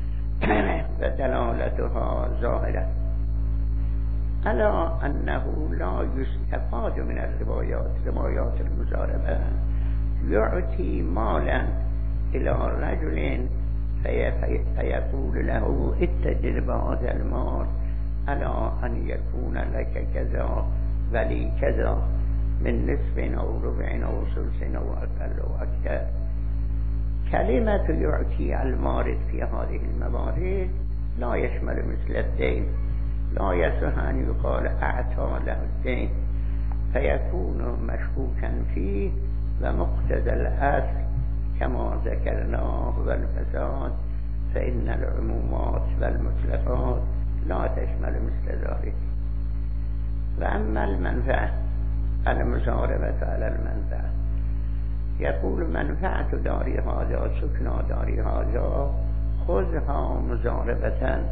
ودلالتها ظاهرة على أنه لا يستفاد من الروايات روايات المزاربة. يعطي مالا إلى رجل فيقول له اتجر بهذا المال على أن يكون لك كذا ولي كذا من نصف أو ربع أو ثلث أو أقل أو أكثر. كلمة يعطي المارد في هذه الموارد لا يشمل مثل الدين، لا يصح أن يقال أعطى له الدين فيكون مشكوكا فيه، ومقتضى الأصل كما ذكرناه والفساد فإن العمومات والمطلقات لا تشمل مثل ذلك. وأما المنفعة المزاربة على المنفعة. يقول منفعة داری هذا سكنا داری هذا خذها مزاربة.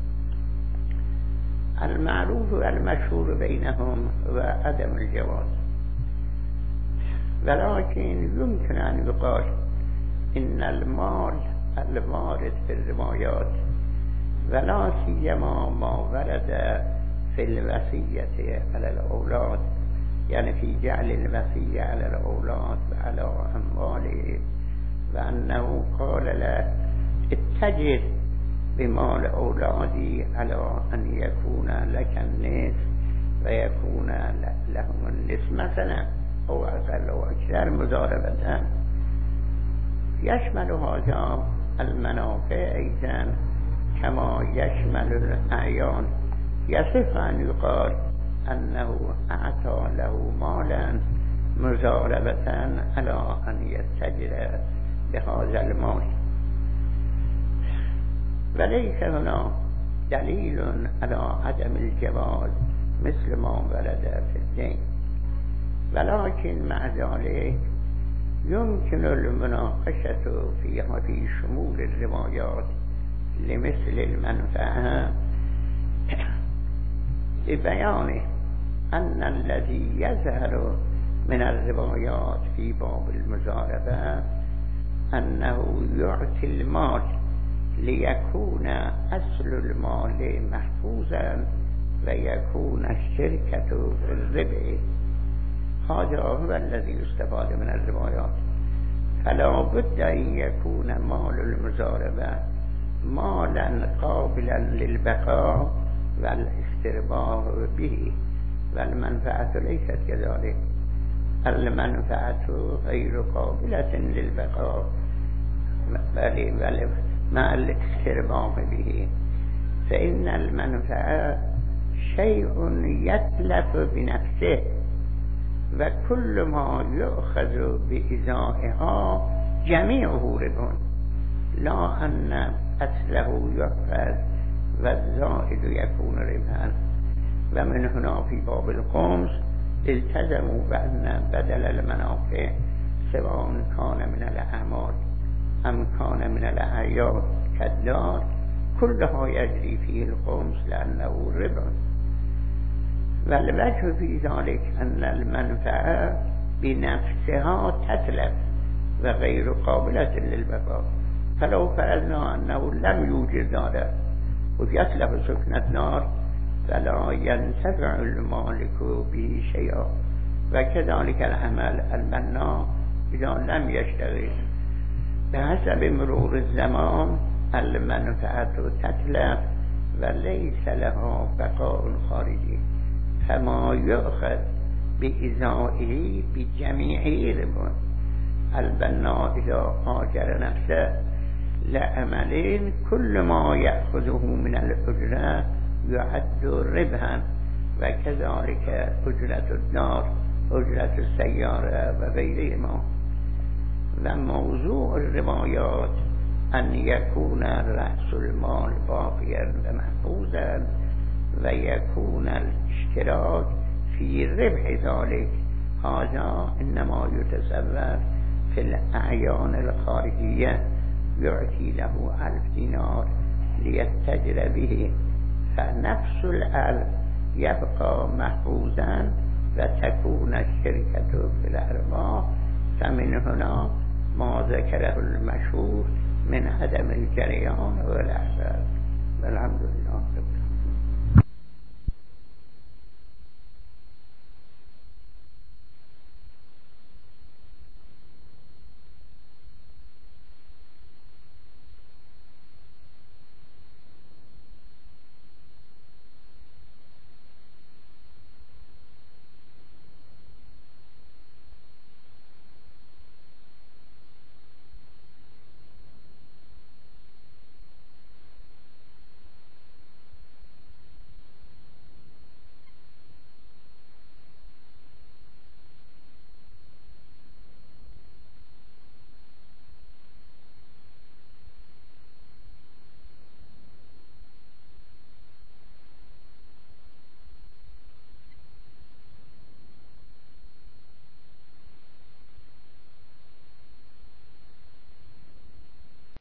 المعروف والمشهور بينهم وعدم الجواز، ولكن يمكن أن يقال إن المال الوارد في الروايات ولا سيما ما ورد في الوصية على الأولاد، يعني في جعل الوصية على الأولاد وعلى أموالهم، وأنه قال له اتجر بمال أولادي على أن يكون لك النصف ويكون لهم النصف مثلا أو أقل أو أكثر مزاربة. يشمل هذا المنافع أيضا كما يشمل الأعيان. يصح أن يقال أنه أعطى له مالا مزاربة على أن يتجر بهذا المال، وليس هنا دليل على عدم الجواز مثل ما ورد في الدين، ولكن مع ذلك يمكن المناقشة فيها في شمول الروايات لمثل المنفعة لبيان أن الذي يظهر من الروايات في باب المزاربة أنه يعطي المال ليكون أصل المال محفوظا ويكون الشركة في الربح. هذا هو الذي يستفاد من الروايات. فلا بد أن يكون مال المزاربة مالا قابلا للبقاء والاسترباح به، والمنفعة ليست كذلك. المنفعة غير قابلة للبقاء بل مع الاسترباح به، فإن المنفعة شيء يتلف بنفسه، وكل ما يؤخذ بإزائها جميعه ربح، لا أن أصله يؤخذ والزائد يكون ربحا. ومن هنا في باب الخمس التزموا بأن بدل المنافع سواء كان من الأعمال أم كان من الأعيان كالدار كلها يجري فيه الخمس لأنه ربح. والوجه في ذلك أن المنفعة بنفسها تتلف وغير قابلة للبقاء. فلو فرضنا أنه لم يوجد نار ويتلف سكن النار فلا ينتفع المالك به شيئا، وكذلك العمل المناع إذا لم يشتغل بحسب مرور الزمان المنفعة تتلف وليس لها بقاء خارجي، فما يؤخذ بإزائه بجميع ربح. البناء إذا آجر نفسه لعمل كل ما يأخذه من الأجرة يعد ربحا، وكذلك أجرة الدار أجرة السيارة وغيرهما. وموضوع الروايات أن يكون رأس المال باقيا ومحفوظا ويكون الاشتراك في ربح ذلك، هذا إنما يتصور في الأعيان الخارجية. يعطي له ألف دينار ليتجر به، فنفس الألف يبقى محفوظا وتكون الشركة في الأرباح. فمن هنا ما ذكره المشهور من عدم الجريان والأحساب. والحمد لله.